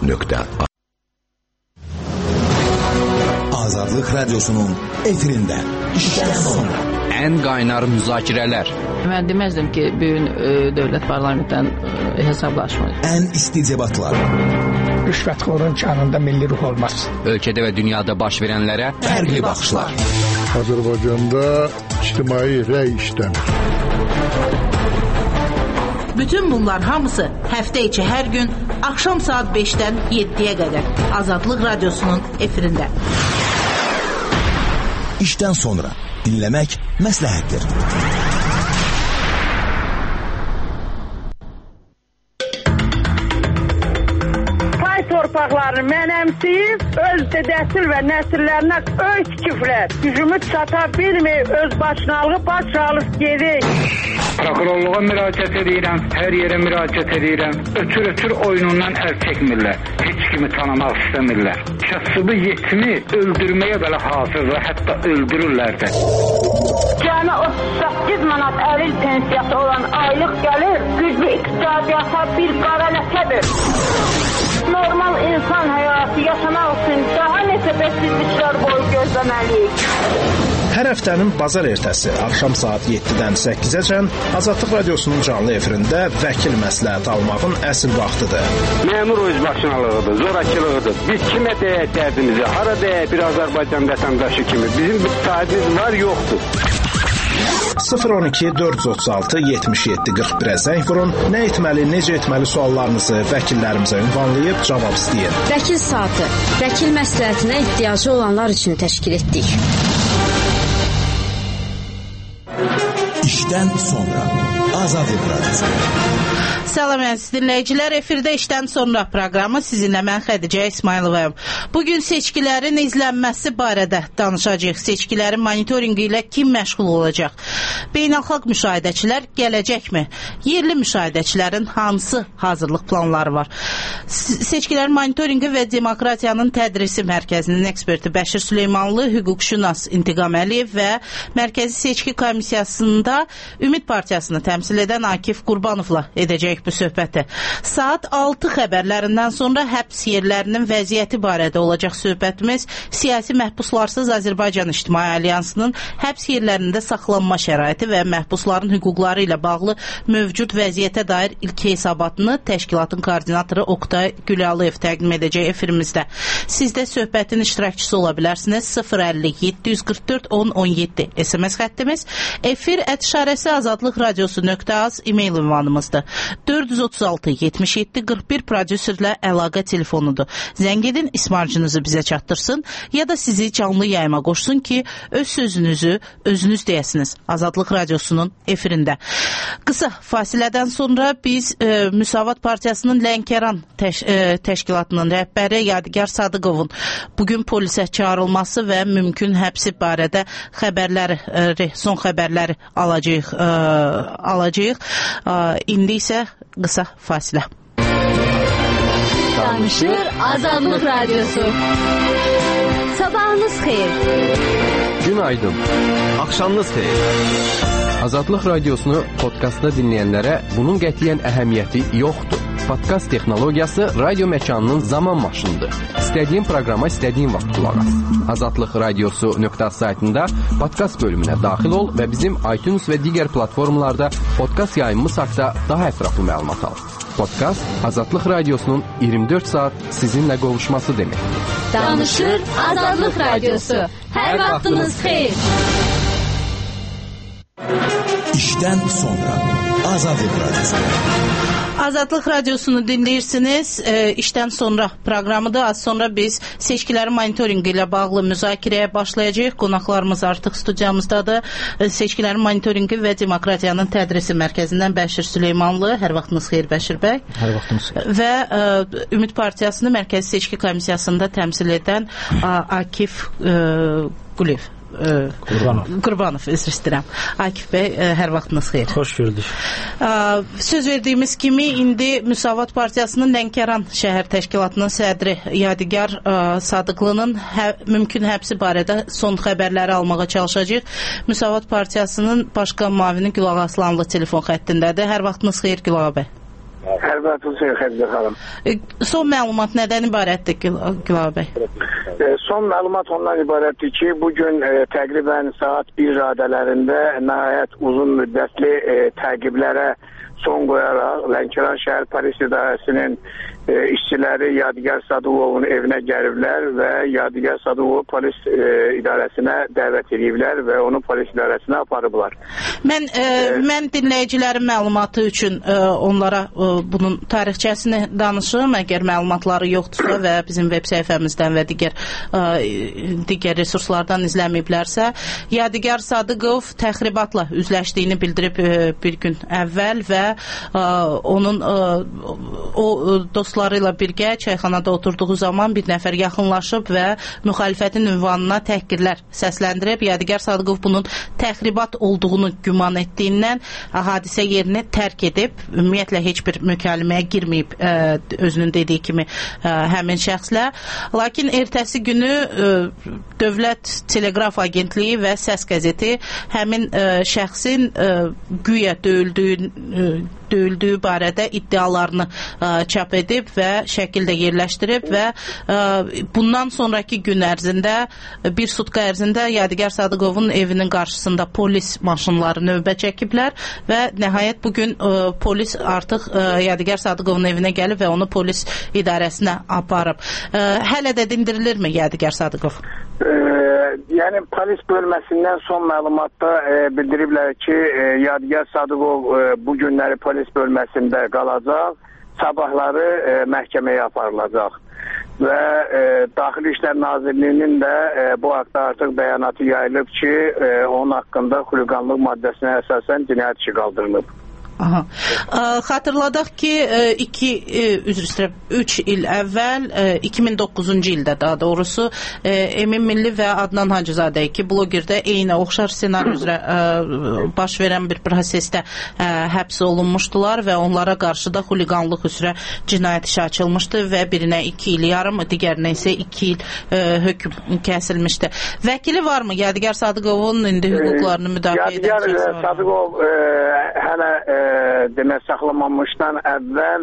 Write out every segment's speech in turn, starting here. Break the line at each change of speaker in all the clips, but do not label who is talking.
Azadlıq Radyosu'nun efirində işdən sonra
ən qaynar müzakirələr.
Mən deməzdim ki, bugün dövlət parlamentdən hesablaşmır.
Ən isti debatlar.
Rüşvətxorun canında milli ruh olmaz.
Ölkədə və dünyada baş verənlərə
fərqli baxışlar.
Azərbaycanda ictimai rəy işləmir.
Bütün bunlar hamısı həftə içi hər gün axşam saat 5-dən 7-yə qədər Azadlıq Radyosu'nun efirində.
İşdən sonra dinləmək məsləhətdir.
Pay torpaqlarını mənəmsiyib, öz dədəsil və nəsillərinə öz küfrət. Gücümüz çata bilməyib, öz başınalığı baş alıb gedik.
Prokurorluğa müraciət edirəm, hər yerə müraciət edirəm. Ötür oyunundan əl çəkmirlər. Heç kimi tanımaq istəmirlər. Kasıbı yetimi öldürməyə belə hazırdır, hətta öldürürlər də.
Cəmi 38 manat əril pensiyası olan aylıq gəlir, güclü iqtisadiyyata bir qara ləkədir. Normal insan həyatı yaşamaq üçün daha neçə bəsizliklər boyu gözləməliyik.
Hər həftənin bazar ertəsi axşam saat 7-dən 8-əcən Azadlıq Radyosu'nun canlı efirində vəkil məsləhət almağın əsl vaxtıdır.
Məmur özbaşınalığıdır, zorakılığıdır. Biz kimə deyək dərdimizi, hara deyək bir Azərbaycan vətəndaşı kimi. Bizim bir sahibimiz var, yoxdur.
012 436 77 41-ə zəng vurun. Nə etməli, necə etməli suallarınızı vəkillərimizə ünvanlayıb cavab istəyin.
Vəkil saatı, vəkil məsləhətinə ehtiyacı olanlar üçün təşkil etdik.
İşdən sonra Azadlıq Radyosu.
Salam əziz dinləyicilər, efirdə işdən sonra proqramı sizinlə mən Xədicə İsmayılovayım. Bugün seçkilərin izlənməsi barədə danışacağıq. Seçkilərin monitorinqi ilə kim məşğul olacaq? Beynəlxalq müşahidəçilər gələcəkmi? Yerli müşahidəçilərin hansı hazırlıq planları var? Seçkilərin monitorinqi və demokratiyanın tədrisi mərkəzinin eksperti Bəşir Süleymanlı, hüquqşünas İntiqam Əliyev və Mərkəzi Seçki Komissiyasında Ümid Partiyasını təmsil edən Akif Qurbanovla edəcək bu söhbəti. Saat 6 xəbərlərindən sonra həbs yerlərinin vəziyyəti barədə olacaq söhbətimiz. Siyasi məhbuslarsız Azərbaycan İctimai Alyansının həbs yerlərində saxlanma şəraiti və məhbusların hüquqları ilə bağlı mövcud vəziyyətə dair ilk hesabatını təşkilatın koordinatoru Oqtay Güləliyev təqdim edəcək efirimizdə. Siz də söhbətin iştirakçısı ola bilərsiniz. 050 744 1017 SMS xəttimiz, efir@şarəsi azadlıq radiosu.az e-mail ünvanımızdır. 436 77 41 prodüserlə əlaqə telefonudur. Zəng edin, ismarcınızı bizə çatdırsın ya da sizi canlı yayıma qoşsun ki, öz sözünüzü özünüz deyəsiniz. Azadlıq Radyosu'nun efirində. Qısa fasilədən sonra biz Müsavat Partiyasının Lənkəran təşkilatının rəhbəri Yadigar Sadıqovun bugün polisə çağırılması və mümkün həbsi barədə xəbərləri, son xəbərləri alacağıq. İndi isə qısa fasilə.
Danışır Azadlıq Radyosu. Sabahınız xeyir.
Günaydın. Axşamınız xeyir. Azadlıq Radiosunu podkastda dinləyənlərə bunun qətiyyən əhəmiyyəti yoxdur. Podkast texnologiyası radio məkanının zaman maşınıdır. İstədiyin proqrama istədiyin vaxt qulaq as. Azadlıq Radiosu.az saytında podkast bölümünə daxil ol və bizim iTunes və digər platformalarda podkast yayımımız haqqında daha ətraflı məlumat al. Podkast Azadlıq Radiosu'nun 24 saat sizinlə qovuşması deməkdir.
Danışır Azadlıq Radyosu. Hər vaxtınız xeyir.
İşdən sonra Azadlıq Radyosu.
Azadlıq Radiosunu dinləyirsiniz. İşdən sonra proqramıdır. Az sonra biz seçkilərin monitorinqi ilə bağlı müzakirəyə başlayacağıq. Qonaqlarımız artıq studiyamızdadır. Seçkilərin monitorinqi və demokratiyanın tədrisi mərkəzindən Bəşir Süleymanlı. Hər vaxtınız xeyir Bəşir bəy.
Hər vaxtınız xeyir.
Və Ümid Partiyasını Mərkəzi Seçki Komissiyasında təmsil edən Akif Qurbanov, üzr istəyirəm. Akif bəy, hər vaxtınız xeyir.
Xoş gördük.
Söz verdiyimiz kimi indi Müsavat Partiyasının Lənkəran şəhər təşkilatının sədri Yadigar Sadıqlının mümkün həbsi barədə son xəbərləri almağa çalışacağıq. Müsavat Partiyasının başqan müavini Gülağa Aslanlı telefon xəttindədir. Hər vaxtınız xeyir Gülağa bəy.
Hər vaxt xeyir xanım.
Son məlumat nədən ibarətdir Gülar bəy?
Son məlumat ondan ibarətdir ki, bugün təqribən saat 1 radələrində nəhayət uzun müddətli təqiblərə son qoyaraq Lənkəran şəhər polis idarəsinin işçiləri Yadigar Sadıqovun evinə gəliblər və Yadigar Sadıqovu polis idarəsinə dəvət ediblər və onu polis idarəsinə aparıblar.
Mən dinləyicilərin məlumatı üçün onlara bunun tarixçəsini danışım, əgər məlumatları yoxdursa və bizim veb səhifəmizdən və digər resurslardan izləməyiblərsə, Yadigar Sadıqov təxribatla üzləşdiyini bildirib bir gün əvvəl və onun o dostları ilə birgə çayxanada oturduğu zaman bir nəfər yaxınlaşıb və müxalifətin ünvanına təhqirlər səsləndirib. Yadigar Sadıqov bunun təxribat olduğunu güman etdiyindən hadisə yerini tərk edib, ümumiyyətlə heç bir mükaləməyə girməyib özünün dediyi kimi həmin şəxslə. Lakin ertəsi günü Dövlət Teleqraf Agentliyi və Səs qəzeti həmin şəxsin güya döyüldüyü barədə iddialarını çap edib və şəkildə yerləşdirib və bundan sonraki gün ərzində, bir sutka ərzində Yadigar Sadıqovun evinin qarşısında polis maşınları növbə çəkiblər və nəhayət bugün polis artıq Yadigar Sadıqovun evinə gəlib və onu polis idarəsinə aparıb. Hələ də dindirilirmi Yadigar Sadıqov?
Yəni polis bölməsindən son məlumatda bildiriblər ki, Yadigar Sadıqov bu günləri polis bölməsində qalacaq, sabahları məhkəməyə aparılacaq və Daxili İşlər Nazirliyinin də bu haqda artıq bəyanatı yayılıb ki, onun haqqında xuliqanlıq maddəsinə əsasən cinayət işi qaldırılıb.
Aha. Xatırladaq ki 3 il əvvəl 2009-cu ildə daha doğrusu Emin Milli və Adnan Hacızadə iki blogerdə eyni oxşar ssenari üzrə baş verən bir prosesdə həbs olunmuşdular və onlara qarşı da xuliqanlıq üzrə cinayət işi açılmışdı və birinə 2 il yarım, digərinə isə 2 il hökm kəsilmişdi. Vəkili varmı? Yadigar Sadıqovun indi hüquqlarını müdafiə edən şəxs var?
Yadigar Sadıqov hələ demək saxlanmamışdan əvvəl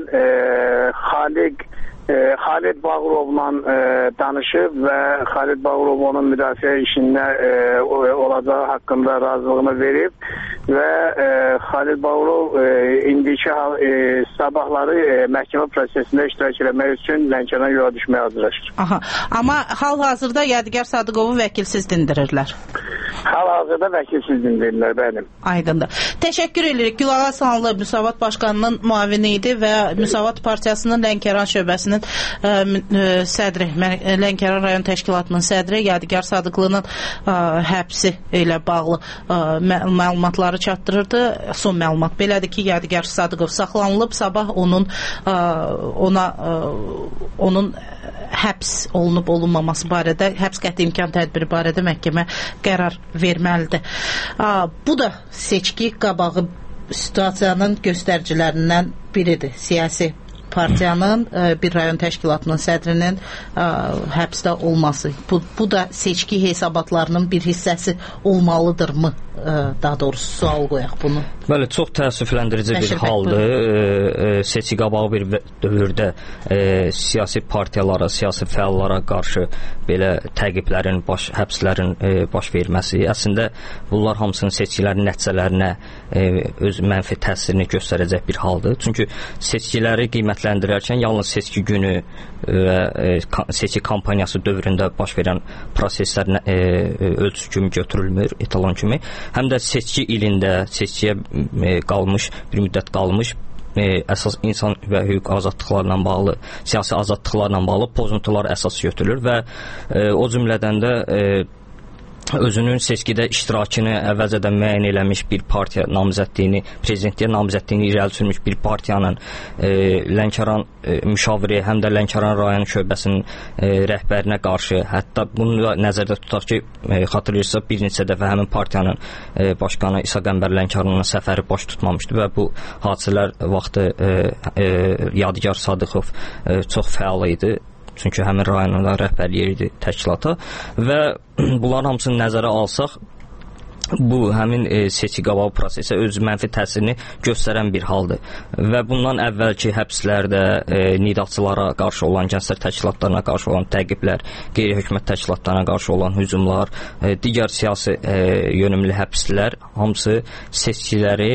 Xalid Bağırovla danışıb və Xalid Bağırov onun müdafiə işində olacağı haqqında razılığını verib və Xalid Bağırov indiki sabahları məhkəmə prosesində iştirak etmək üçün Lənkərana yola düşməyə hazırlaşır.
Aha. Amma hal-hazırda Yadigar Sadıqovu vəkilsiz dindirirlər.
Hal-hazırda vəkilsiz dindirirlər, bəlim.
Aydındır. Təşəkkür edirik. Gülağa Sanlı Müsavat Başqanının müavini idi və Müsavat Partiyasının Lənkəran şöbəsinin sədri, Lənkəran rayon təşkilatının sədri Yadigar Sadıqlının həbsi ilə bağlı məlumatları çatdırırdı. Son məlumat belədir ki, Yadigar Sadıqov saxlanılıb, sabah onun həbs olunub olunmaması barədə, həbs qəti imkan tədbiri barədə məhkəmə qərar verməlidir. Bu da seçki qabağı situasiyanın göstəricilərindən biridir. Siyasi partiyanın, bir rayon təşkilatının sədrinin həbsdə olması. Bu da seçki hesabatlarının bir hissəsi olmalıdırmı? Daha doğrusu sual qoyaq bunu.
Bəli, çox təəssüfləndirici bir haldır. Seçki qabağı bir dövrdə siyasi partiyalara, siyasi fəallara qarşı belə təqiblərin, həbslərin baş verməsi, əslində bunlar hamısının seçkilərin nəticələrinə öz mənfi təsirini göstərəcək bir haldır. Çünki seçkiləri qiymətləndirərkən yalnız seçki günü və seçki kampaniyası dövründə baş verən proseslər ölçü kimi götürülmür, etalon kimi. Həm də seçki ilində seçkiyə qalmış, bir müddət qalmış əsas insan və hüquq azadlıqlarla bağlı, siyasi azadlıqlarla bağlı pozuntular əsas götürülür və o cümlədən də özünün seçkidə iştirakını əvvəlcədən müəyyən eləmiş bir partiya namizədliyini, prezidentliyə namizədliyini irəli sürmüş bir partiyanın Lənkəran müşaviri, həm də Lənkəran rayon şöbəsinin rəhbərinə qarşı, hətta bunu da nəzərdə tutaq ki, xatırlayırsa bir neçə dəfə həmin partiyanın başqanı İsa Qəmbər Lənkərana səfəri baş tutmamışdı və bu hadisələr vaxtı Yadigar Sadıqov çox fəal idi. Çünki həmin rayonunda rəhbərlik edirdi təşkilata və bunların hamısını nəzərə alsaq, bu həmin seçki qabağı prosesə öz mənfi təsirini göstərən bir haldır. Və bundan əvvəlki həbslərdə nidaqçılara qarşı olan, gənclər təşkilatlarına qarşı olan təqiblər, qeyri-hökumət təşkilatlarına qarşı olan hücumlar, digər siyasi yönümlü həbslər hamısı seçkiləri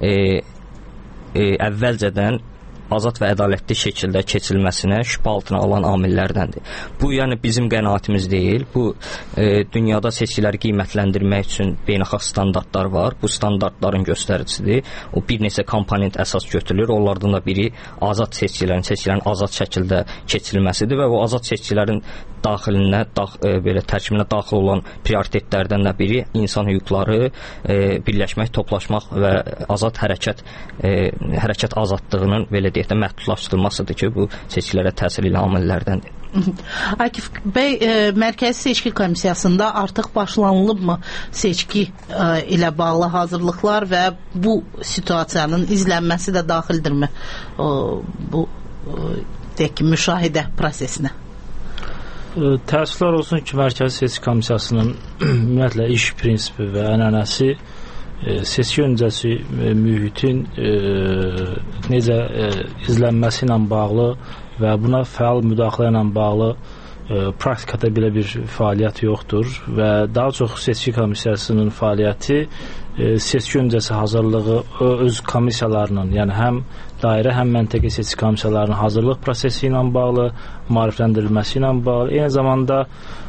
əvvəlcədən azad və ədalətli şəkildə keçirilməsinə şübhə altına alan amillərdəndir. Bu, yəni bizim qənaətimiz deyil. Bu, dünyada seçkiləri qiymətləndirmək üçün beynəlxalq standartlar var. Bu standartların göstəricisidir. O bir neçə komponent əsas götürülür. Onlardan da biri azad seçkilərin azad şəkildə keçirilməsidir və o azad seçkilərin daxilinə, belə tərkibinə daxil olan prioritetlərdən də biri insan hüquqları, birləşmək, toplaşmaq və azad hərəkət azadlığının belə deyək də məhdudlaşdırılmasıdır ki, bu seçkilərə təsir edən amillərdəndir.
Akif bəy, Mərkəzi Seçki Komissiyasında artıq başlanılıbmı seçki ilə bağlı hazırlıqlar və bu situasiyanın izlənməsi də daxildirmi bu deyək ki, müşahidə prosesinə?
Təəssüflər olsun ki, Mərkəzi Seçki Komissiyasının ümumiyyətlə iş prinsipi və ənənəsi seçki öncəsi mühitin necə izlənməsi ilə bağlı və buna fəal müdaxilə ilə bağlı praktikada belə bir fəaliyyət yoxdur və daha çox seçki komissiyasının fəaliyyəti seçki öncəsi hazırlığı öz komissiyalarının, yəni həm dairə, həm məntəqə seçki komissiyalarının hazırlıq prosesi ilə bağlı, maarifləndirilməsi ilə bağlı, eyni zamanda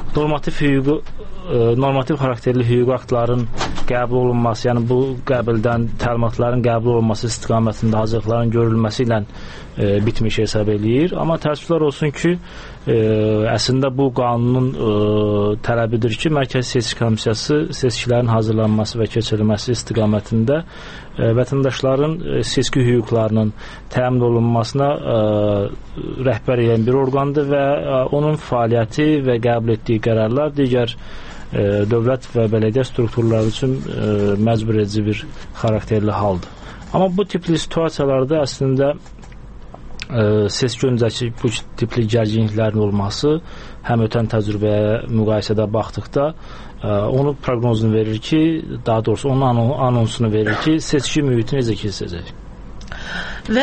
normativ xarakterli hüquq aktların qəbul olunması, yəni bu qəbuldən təlimatların qəbul olunması istiqamətində hazırlıqların görülməsi ilə bitmiş hesab eləyir. Amma təəssüflər olsun ki, əslində bu qanunun tələbidir ki, Mərkəzi Seçki Komissiyası seçkilərin hazırlanması və keçirilməsi istiqamətində vətəndaşların seçki hüquqlarının təmin olunmasına rəhbər edən bir orqandır və onun fəaliyyəti və qəbul etdiyi qərarlar digər dövlət və bələdiyyə strukturları üçün məcbur edici bir xarakterli haldır. Amma bu tipli situasiyalarda əslində seçki öncəki bu tipli gərginliklərin olması həm ötən təcrübəyə müqayisədə baxdıqda onun proqnozunu verir ki, daha doğrusu onun anonsunu verir ki, seçki mühiti necə keçəcək.
Və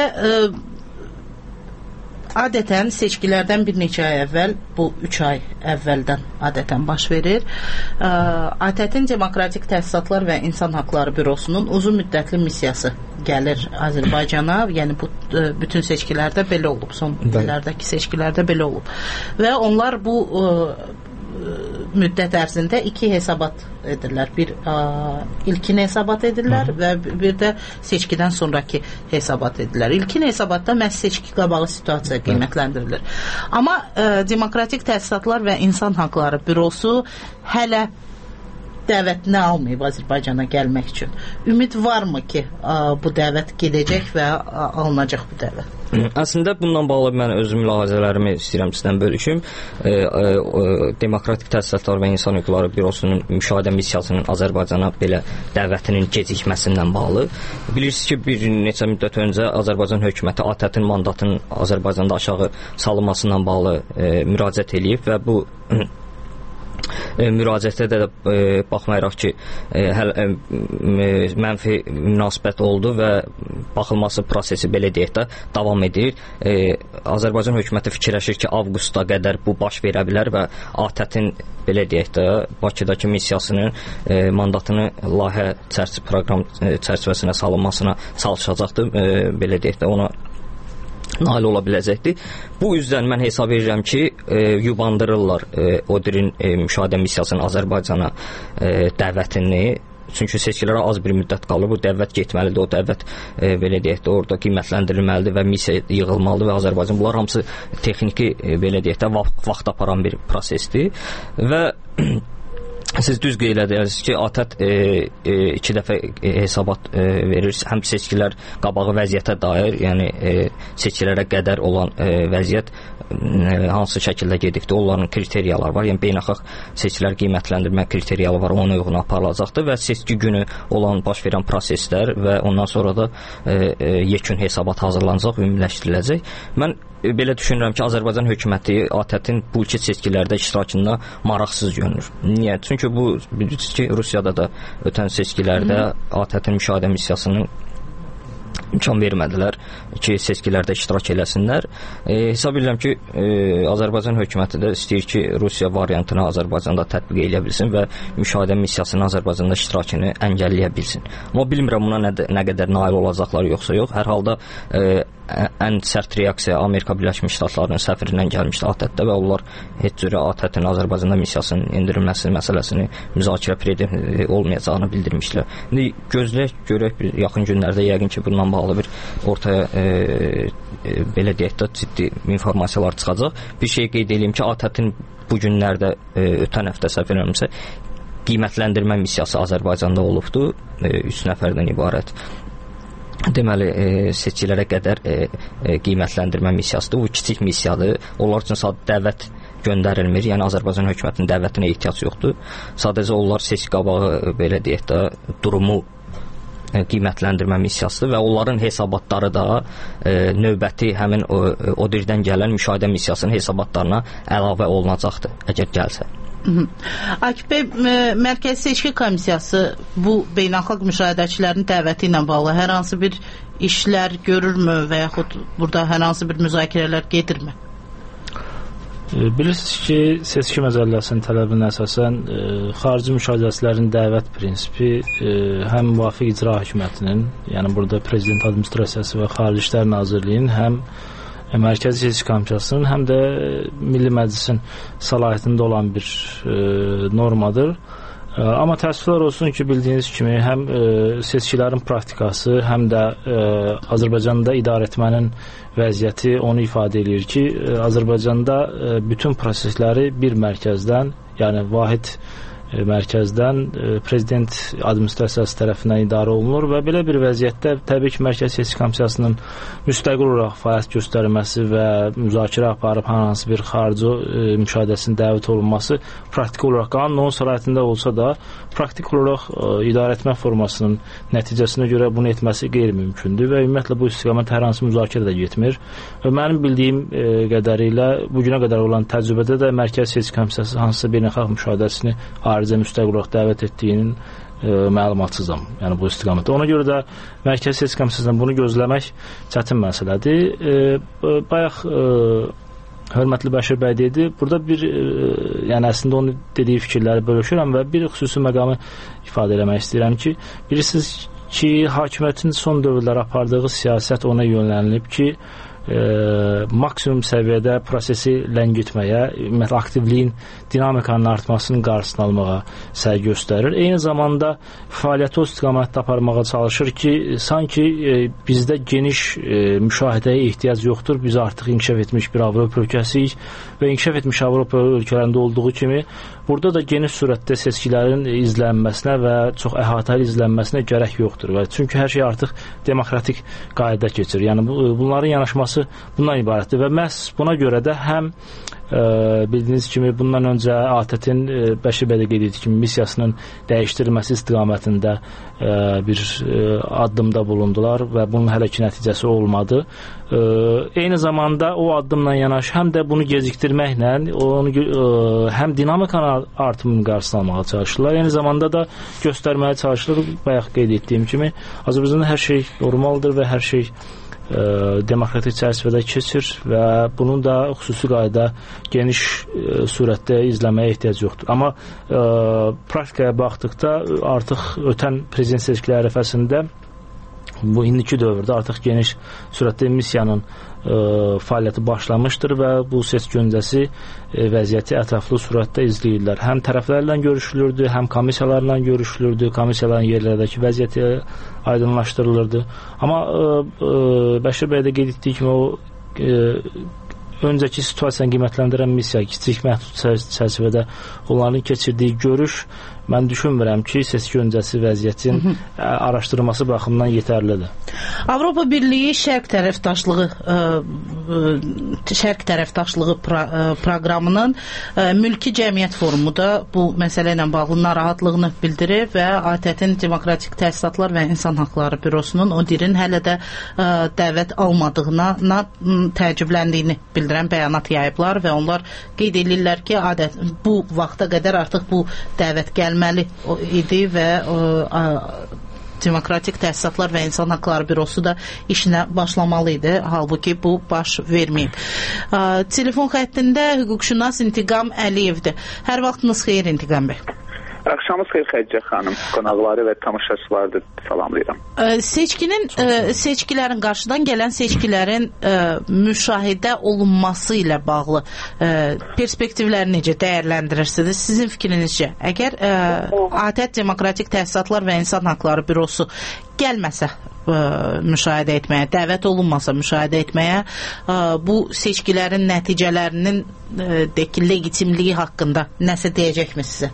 adətən seçkilərdən bir neçə ay əvvəl, bu 3 ay əvvəldən adətən baş verir. ATƏT-in Demokratik Təsisatlar və İnsan Haqları Bürosunun uzun müddətli missiyası gəlir Azərbaycana. Yəni bu bütün seçkilərdə belə olub, son illərdəki seçkilərdə belə olub. Və onlar bu müddət ərzində 2 hesabat edirlər. Bir ilkin hesabat edirlər və bir də seçkidən sonraki hesabat edirlər. İlkin hesabatda məhz seçki qabağı situasiya qiymətləndirilir. Amma Demokratik Təsisatlar və İnsan Haqları Bürosu hələ dəvətini almayıb Azərbaycana gəlmək üçün. Ümid varmı ki, bu dəvət gedəcək və alınacaq bu dəvət?
Əslində bundan bağlı mən öz mülahizələrimi istəyirəm sizdən bölüşüm. Demokratik Təsisatlar və İnsan Hüquqları Bürosunun müşahidə missiyasının Azərbaycana belə dəvətinin gecikməsindən bağlı. Bilirsiniz ki, bir neçə müddət öncə Azərbaycan hökuməti ATƏT-in mandatının Azərbaycanda aşağı salınmasından bağlı müraciət eləyib və bu müraciətə də baxmayaraq ki, mənfi münasibət oldu və baxılması prosesi belə deyək də davam edir. Azərbaycan hökuməti fikirləşir ki, avqustda qədər bu baş verə bilər və ATƏT-in belə deyək də Bakıdakı missiyasının mandatını layihə proqram çərçivəsinə salınmasına çalışacaqdır. Belə deyək də ona nail ola biləcəkdir. Bu üzdən mən hesab edirəm ki, yubandırırlar ODİR-in müşahidə missiyasının Azərbaycana dəvətini. Çünki seçkilərə az bir müddət qalır. Bu dəvət getməlidir. O dəvət belə deyək də orada qiymətləndirilməlidir və missiya yığılmalıdır və Azərbaycan bunlar hamısı texniki belə deyək də vaxt aparan bir prosesdir və siz düz qeyd edirsiniz ki, ATƏT 2 dəfə hesabat verir, həm seçkilər qabağı vəziyyətə dair, yəni seçkilərə qədər olan vəziyyət hansı şəkildə gedibdir, onların kriteriyaları var, yəni beynəlxalq seçkilər qiymətləndirmə kriteriyaları var, ona uyğun aparılacaqdır və seçki günü olan baş verən proseslər və ondan sonra da yekun hesabat hazırlanacaq, ümumiləşdiriləcək. Mən belə düşünürəm ki, Azərbaycan hökuməti ATƏT-in bu iki seçkilərdə iştirakında maraqsız görünür. Niyə? Çünki bu bilirsiniz ki, Rusiyada da ötən seçkilərdə ATƏT-in müşahidə missiyasının imkan vermədilər ki, seçkilərdə iştirak eləsinlər. Hesab edirəm ki, Azərbaycan hökuməti də istəyir ki, Rusiya variantını Azərbaycanda tətbiq edə bilsin və müşahidə missiyasının Azərbaycanda iştirakını əngəlləyə bilsin. Amma bilmirəm buna nə qədər nail olacaqlar yoxsa yox. Hər halda ən sərt reaksiya Amerika Birləşmiş Ştatlarının səfirindən gəlmişdi ATƏT-də və onlar heç cürə ATƏT-in Azərbaycanda missiyasının endirilməsi məsələsini müzakirə prediktiv olmayacağını bildirmişdilər. İndi gözləyək, görək yaxın günlərdə yəqin ki, bununla bağlı bir ortaya belə deyək də ciddi informasiyalar çıxacaq. Bir şey qeyd edeyim ki, ATƏT-in bu günlərdə ötən həftə səhv eləmirəmsə qiymətləndirmə missiyası Azərbaycanda olubdu. 3 nəfərdən ibarət. Deməli, seçkilərə qədər qiymətləndirmə missiyasıdır. Bu kiçik missiyadır. Onlar üçün sadə dəvət göndərilmir. Yəni Azərbaycan hökumətinin dəvətinə ehtiyac yoxdur. Sadəcə onlar seçki qabağı belə deyək də durumu qiymətləndirmə missiyasıdır və onların hesabatları da növbəti həmin o dirdən gələn müşahidə missiyasının hesabatlarına əlavə olunacaqdır, əgər gəlsə.
Akif bəy, Mərkəzi Seçki Komissiyası bu beynəlxalq müşahidəçilərin dəvəti ilə bağlı hər hansı bir işlər görürmü və yaxud burada hər hansı bir müzakirələr gedirmi?
Bilirsiniz ki, seçki məcəlləsinin tələbinə əsasən xarici müşahidəçilərin dəvət prinsipi həm müvafiq icra hakimiyyətinin, yəni burada Prezident Administrasiyası və Xarici İşlər Nazirliyinin, həm Mərkəzi Seçki Komissiyasının, həm də Milli Məclisin səlahiyyətində olan bir normadır. Amma təəssüflər olsun ki, bildiyiniz kimi həm seçkilərin praktikası, həm də Azərbaycanda idarə etmənin vəziyyəti onu ifadə edir ki, Azərbaycanda bütün prosesləri bir mərkəzdən, yəni vahid mərkəzdən Prezident Administrasiyası tərəfindən idarə olunur və belə bir vəziyyətdə təbii ki, Mərkəzi Seçki Komissiyasının müstəqil olaraq fəaliyyət göstərməsi və müzakirə aparıb hər hansı bir xarici müşahidəsinin dəvət olunması praktik olaraq qanun onun səlahiyyətində olsa da, praktik olaraq idarə etmə formasının nəticəsinə görə bunu etməsi qeyri-mümkündür və ümumiyyətlə bu istiqamət hər hansı müzakirə də getmir. Və mənim bildiyim qədərilə bugünə qədər olan təcrübədə də Mərkəzi Seçki Komissiyası hansısa beynəlxalq müşahidəsini xaricə müstəqil olaraq dəvət etdiyinin məlumatsızam, yəni bu istiqamətdə. Ona görə də Mərkəzi Seçki Komissiyasından bunu gözləmək çətin məsələdir. Bayaq hörmətli Bəşir bəy dedi, burada bir, yəni əslində onun dediyi fikirləri bölüşürəm və bir xüsusi məqamı ifadə eləmək istəyirəm ki, bilirsiniz ki, hakimiyyətin son dövrlər apardığı siyasət ona yönlənilib ki, maksimum səviyyədə prosesi ləngitməyə, ümumiyyətlə aktivliyin dinamikanın artmasının qarşısını almağa səy göstərir. Eyni zamanda fəaliyyəti o istiqamətdə aparmağa çalışır ki, sanki bizdə geniş müşahidəyə ehtiyac yoxdur. Biz artıq inkişaf etmiş bir Avropa ölkəsiyik və inkişaf etmiş Avropa ölkələrində olduğu kimi burada da geniş surətdə seçkilərin izlənməsinə və çox əhatəli izlənməsinə gərək yoxdur. Və çünki hər şey artıq demokratik qaydada keçir. Yəni bunların yanaşması bundan ibarətdir və məhz buna görə də həm bildiyiniz kimi bundan öncə ATƏT-in Bəşir bəy də qeyd etdiyi kimi missiyasının dəyişdirilməsi istiqamətində bir addımda bulundular və bunun hələ ki nəticəsi olmadı. Eyni zamanda o addımla yanaşı həm də bunu gecikdirməklə həm dinamikanın artımının qarşısını almağa çalışırlar, eyni zamanda da göstərməyə çalışılır. Bayaq qeyd etdiyim kimi Azərbaycanda hər şey normaldır və hər şey demokratik çərçivədə keçir və bunun da xüsusi qaydada geniş surətdə izləməyə ehtiyac yoxdur. Amma praktikaya baxdıqda artıq ötən prezident seçkiləri ərəfəsində bu indiki dövrdə artıq geniş surətdə missiyanın fəaliyyəti başlamışdır və bu seçki öncəsi vəziyyəti ətraflı surətdə izləyirlər. Həm tərəflərlə görüşülürdü, həm komissiyalarla görüşülürdü, komissiyaların yerlərdəki vəziyyəti aydınlaşdırılırdı. Amma Bəşir bəy də qeyd etdiyi kimi o öncəki situasiyanı qiymətləndirən missiya kiçik məhdud çərçivədə onların keçirdiyi görüş mən düşünmürəm ki, seçki öncəsi vəziyyətin araşdırılması baxımından yetərlidir.
Avropa Birliyi Şərq tərəfdaşlığı proqramının mülki cəmiyyət forumu da bu məsələ ilə bağlı narahatlığını bildirir və ATƏT-in Demokratik Təsisatlar və İnsan Haqları Bürosunun ODİR-in hələ də dəvət almadığına təəccübləndiyini bildirən bəyanat yayıblar və onlar qeyd edirlər ki, bu vaxta qədər artıq bu dəvət gəlməli idi və Demokratik Təsisatlar və İnsan Haqları Bürosu da işinə başlamalı idi. Halbuki bu baş verməyib. Telefon xəttində hüquqşünas İntiqam Əliyevdir. Hər vaxtınız xeyir İntiqam bəy.
Axşamınız xeyir Xədicə xanım, qonaqları və tamaşaçıları da salamlayıram.
Seçkilərin, qarşıdan gələn seçkilərin müşahidə olunması ilə bağlı perspektivləri necə dəyərləndirirsiniz? Sizin fikrinizcə, əgər ATƏT Demokratik Təsisatlar və İnsan Haqları Bürosu gəlməsə müşahidə etməyə, dəvət olunmasa müşahidə etməyə, bu seçkilərin nəticələrinin legitimliyi haqqında nəsə deyəcəkmi sizə?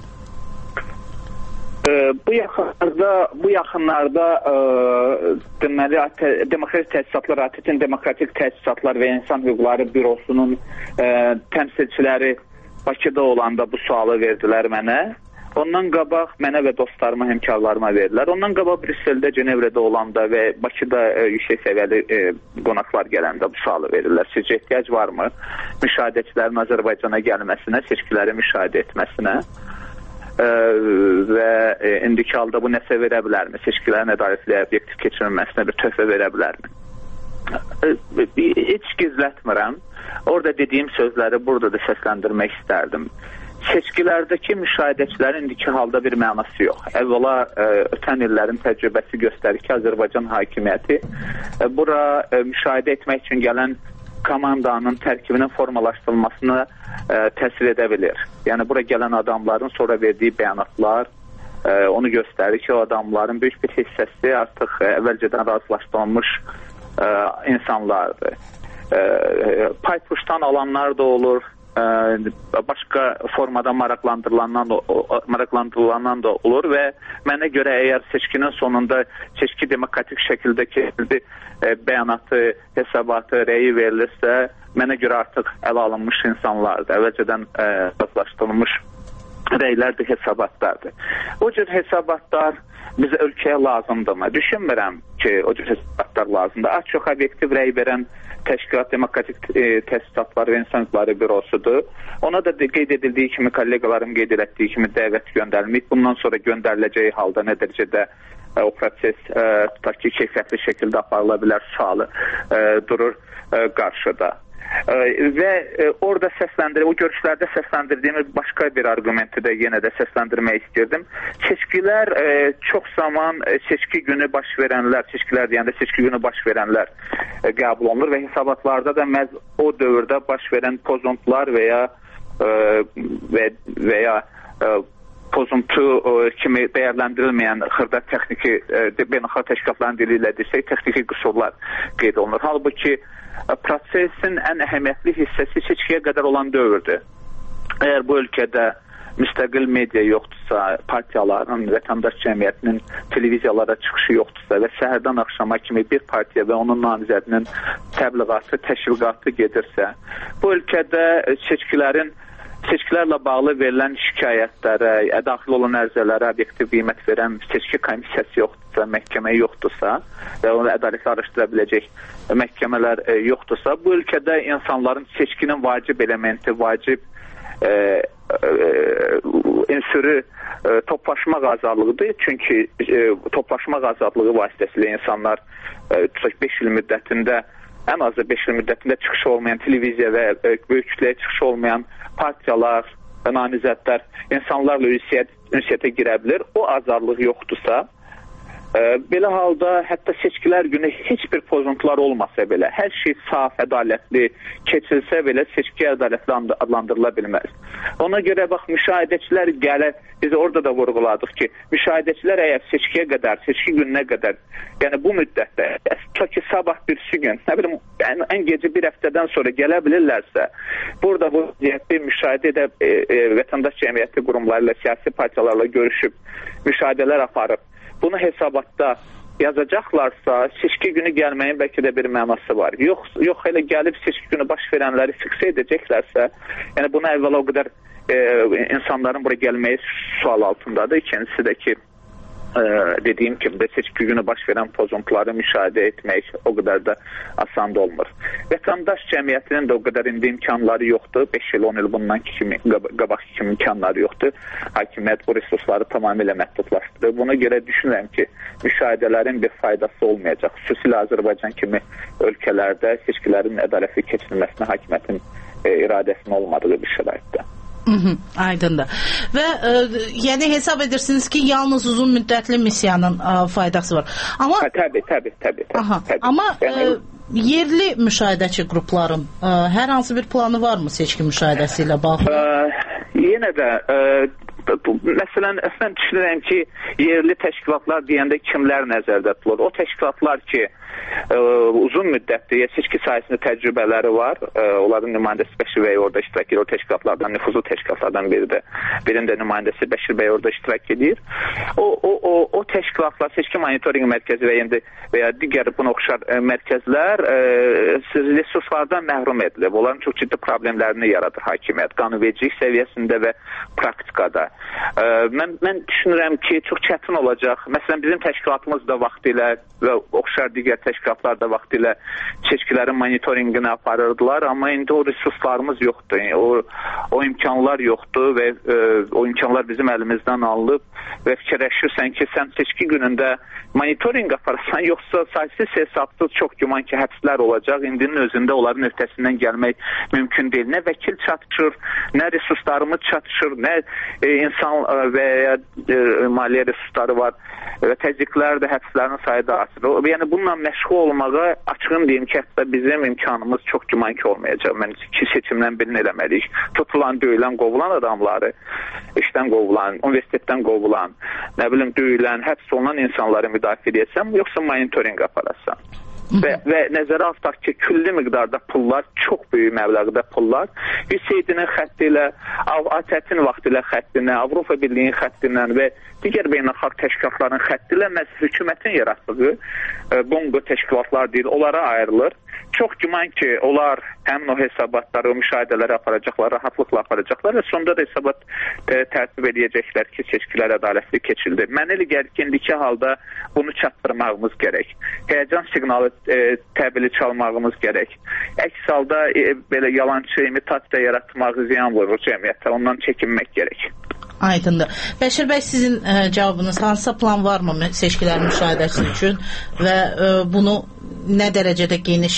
Bu yaxınlarda deməli Demokratik Təsisatlar, ATƏT-in Demokratik Təsisatlar və İnsan Hüquqları Bürosunun təmsilçiləri Bakıda olanda bu sualı verdilər mənə. Ondan qabaq mənə və dostlarıma, həmkarlarıma verdilər. Ondan qabaq Brüsseldə, Cenevrədə olanda və Bakıda yüksək səviyyəli qonaqlar gələndə bu sualı verirlər. Sizcə ehtiyac varmı müşahidəçilərin Azərbaycana gəlməsinə, seçkiləri müşahidə etməsinə? Və indiki halda bu nəsə verə bilərmi? Seçkilərin ədalətli obyektiv keçirilməsinə bir töhfə verə bilərmi? Heç gizlətmirəm. Orada dediyim sözləri burada da səsləndirmək istərdim. Seçkilərdəki müşahidəçilərin indiki halda bir mənası yox. Əvvəla ötən illərin təcrübəsi göstərir ki, Azərbaycan hakimiyyəti bura müşahidə etmək üçün gələn komandanın tərkibinin formalaşdırılmasına təsir edə bilir. Yəni, bura gələn adamların sonra verdiyi bəyanatlar onu göstərir ki, o adamların böyük bir hissəsi artıq əvvəlcədən razılaşdırılmış insanlardır. Paypuşdan alanlar da olur, başqa formada maraqlandırılandan da olur və mənə görə əgər seçkinin sonunda seçki demokratik şəkildə keçildi bəyanatı, hesabatı, rəyi verilirsə, mənə görə artıq ələ alınmış insanlardır. Əvvəlcədən razılaşdırılmış rəylərdir, hesabatlardır. O cür hesabatlar bizə ölkəyə lazımdırmı? Düşünmürəm ki, o cür hesabatlar lazımdır. Az çox obyektiv rəy verən Təşkilat Demokratik Təsisatlar və İnsan Hüquqları Bürosudur. Ona da qeyd edildiyi kimi, kollegalarım qeyd etdiyi kimi dəvət göndərilməyib. Bundan sonra göndəriləcəyi halda nə dərəcədə o proses tutaq ki, keyfiyyətli şəkildə aparıla bilər sualı durur qarşıda. Və orada o görüşlərdə səsləndirdiyimiz başqa bir argumenti də yenə də səsləndirmək istirdim. Seçkilər çox zaman seçki günü baş verənlər, seçkilər deyəndə seçki günü baş verənlər qəbul olunur və hesabatlarda da məhz o dövrdə baş verən pozuntular və ya pozuntu kimi dəyərləndirilməyən xırda texniki beynəlxalq təşkilatların dili ilə desək, texniki qüsurlar qeyd olunur. Halbuki prosesin ən əhəmiyyətli hissəsi seçkiyə qədər olan dövrdür. Əgər bu ölkədə müstəqil media yoxdursa, partiyaların, vətəndaş cəmiyyətinin televiziyalara çıxışı yoxdursa və səhərdən axşama kimi bir partiya və onun namizədinin təbliğatı, təşviqatı gedirsə, bu ölkədə seçkilərlə bağlı verilən şikayətlərə, daxil olan ərizələrə obyektiv qiymət verən seçki komissiyası yoxdursa, məhkəmə yoxdursa və onu ədalətli araşdıra biləcək məhkəmələr yoxdursa, bu ölkədə insanların seçkinin vacib elementi, vacib ünsürü toplaşmaq azadlığıdır. Çünki toplaşmaq azadlığı vasitəsilə insanlar 5 il müddətində, ən azı 5 il müddətində çıxışı olmayan televiziya və böyük kütləyə çıxışı olmayan partiyalar, namizədlər insanlarla ünsiyyətə girə bilir. O azadlıq yoxdursa, Belə halda hətta seçkilər günü heç bir pozuntular olmasa belə, hər şey saf, ədalətli keçilsə belə seçki ədalətli adlandırıla bilməz. Ona görə bax, müşahidəçilər gəlir, biz orada da vurğuladıq ki, müşahidəçilər əgər seçkiyə qədər, seçki gününə qədər, yəni bu müddətdə, ta ki sabah birisi gün, nə bilim, ən gecə bir həftədən sonra gələ bilirlərsə, burada bu vəziyyəti müşahidə edib, vətəndaş cəmiyyəti qurumları ilə, siyasi partiyalarla görüşüb, müşahidələr aparıb, bunu hesabatda yazacaqlarsa, seçki günü gəlməyin bəlkə də bir mənası var. Yox, elə gəlib seçki günü baş verənləri fiksə edəcəklərsə, yəni buna əvvəla o qədər insanların bura gəlməyi sual altındadır. İkincisi də ki, dediyim kimi seçki günü baş verən pozuntuları müşahidə etmək o qədər də asan olmur. Vətəndaş cəmiyyətinin də o qədər indi imkanları yoxdur. 5 il, 10 il bundan qabaqki kimi imkanları yoxdur. Hakimiyyət bu resursları tamamilə məhdudlaşdırır. Buna görə düşünürəm ki, müşahidələrin bir faydası olmayacaq. Xüsusilə Azərbaycan kimi ölkələrdə seçkilərin ədalətli keçirilməsinə hakimiyyətin iradəsinin olmadığı bir şəraitdə.
Aydındır. Və yəni hesab edirsiniz ki, yalnız uzun müddətli missiyanın faydası var. Amma
təbii.
Amma yerli müşahidəçi qrupların hər hansı bir planı varmı seçki müşahidəsi ilə bağlı?
Yenə də məsələn, mən düşünürəm ki, yerli təşkilatlar deyəndə kimlər nəzərdə tutulur? O təşkilatlar ki, uzun müddətli seçki sayəsində təcrübələri var. Onların nümayəndəsi Bəşir bəy orada iştirak edir. O təşkilatlardan, nüfuzlu təşkilatlardan biridir. Birində nümayəndəsi Bəşir bəy orada iştirak edir. O təşkilatlar, seçki monitorinq mərkəzi və ya digər buna oxşar mərkəzlər resurslardan məhrum edilir. Onların çox ciddi problemlərini yaradır hakimiyyət. Qanunvericilik səviyyəsində və praktikada. Mən düşünürəm ki, çox çətin olacaq. Məsələn, bizim təşkilatımız da vaxtilə və oxşar digər təşkilatlar da vaxtilə seçkilərin monitorinqini aparırdılar, amma indi o resurslarımız yoxdur. O imkanlar yoxdur və o imkanlar bizim əlimizdən alınıb və fikirləşirsən ki, sən seçki günündə monitorinq aparırsan, yoxsa saysız hesabsız çox güman ki, həbslər olacaq. İndinin özündə onların öhdəsindən gəlmək mümkün deyil. Nə vəkil çatışır, nə resurslarımız çatışır, nə insan və ya maliyyə resursları var və təzyiqlər də həbslərin sayı da artır. Yəni bununla məşğul olmağa açığın deyim ki, hətta bizim imkanımız çox güman ki olmayacaq. Mən iki seçimdən birini eləməliyik. Tutulan, döyülən, qovulan adamları, işdən qovulan, universitetdən qovulan, nə bilim döyülən, həbs olunan insanları müdafiə edəsəm, yoxsa monitorinq aparasan. Və nəzərə alsaq ki, külli miqdarda pullar, çox böyük məbləğdə pullar Hüseydinin xətti ilə, ATƏT-in vaxtı ilə xəttinə, Avropa Birliyinin xəttindən və digər beynəlxalq təşkilatların xətti ilə hökumətin yaratdığı bongo təşkilatlar deyil, onlara ayrılır. Çox güman ki, onlar həmin o hesabatları, o müşahidələri aparacaqlar, rahatlıqla aparacaqlar və sonunda da hesabat tərtib edəcəklər ki, seçkilər ədalətli keçildi. Mən elə gəlir ki, indiki halda bunu çatdırmağımız gərək. Həyəcan siqnalı təbili çalmağımız gərək. Əks halda belə yalançı imitasiya yaratmaq ziyan vurur cəmiyyətə, ondan çəkinmək gərək.
Aydındır. Bəşir bəy, sizin cavabınız hansısa plan varmı seçkilərin müşahidəsi üçün və bunu nə dərəcədə geniş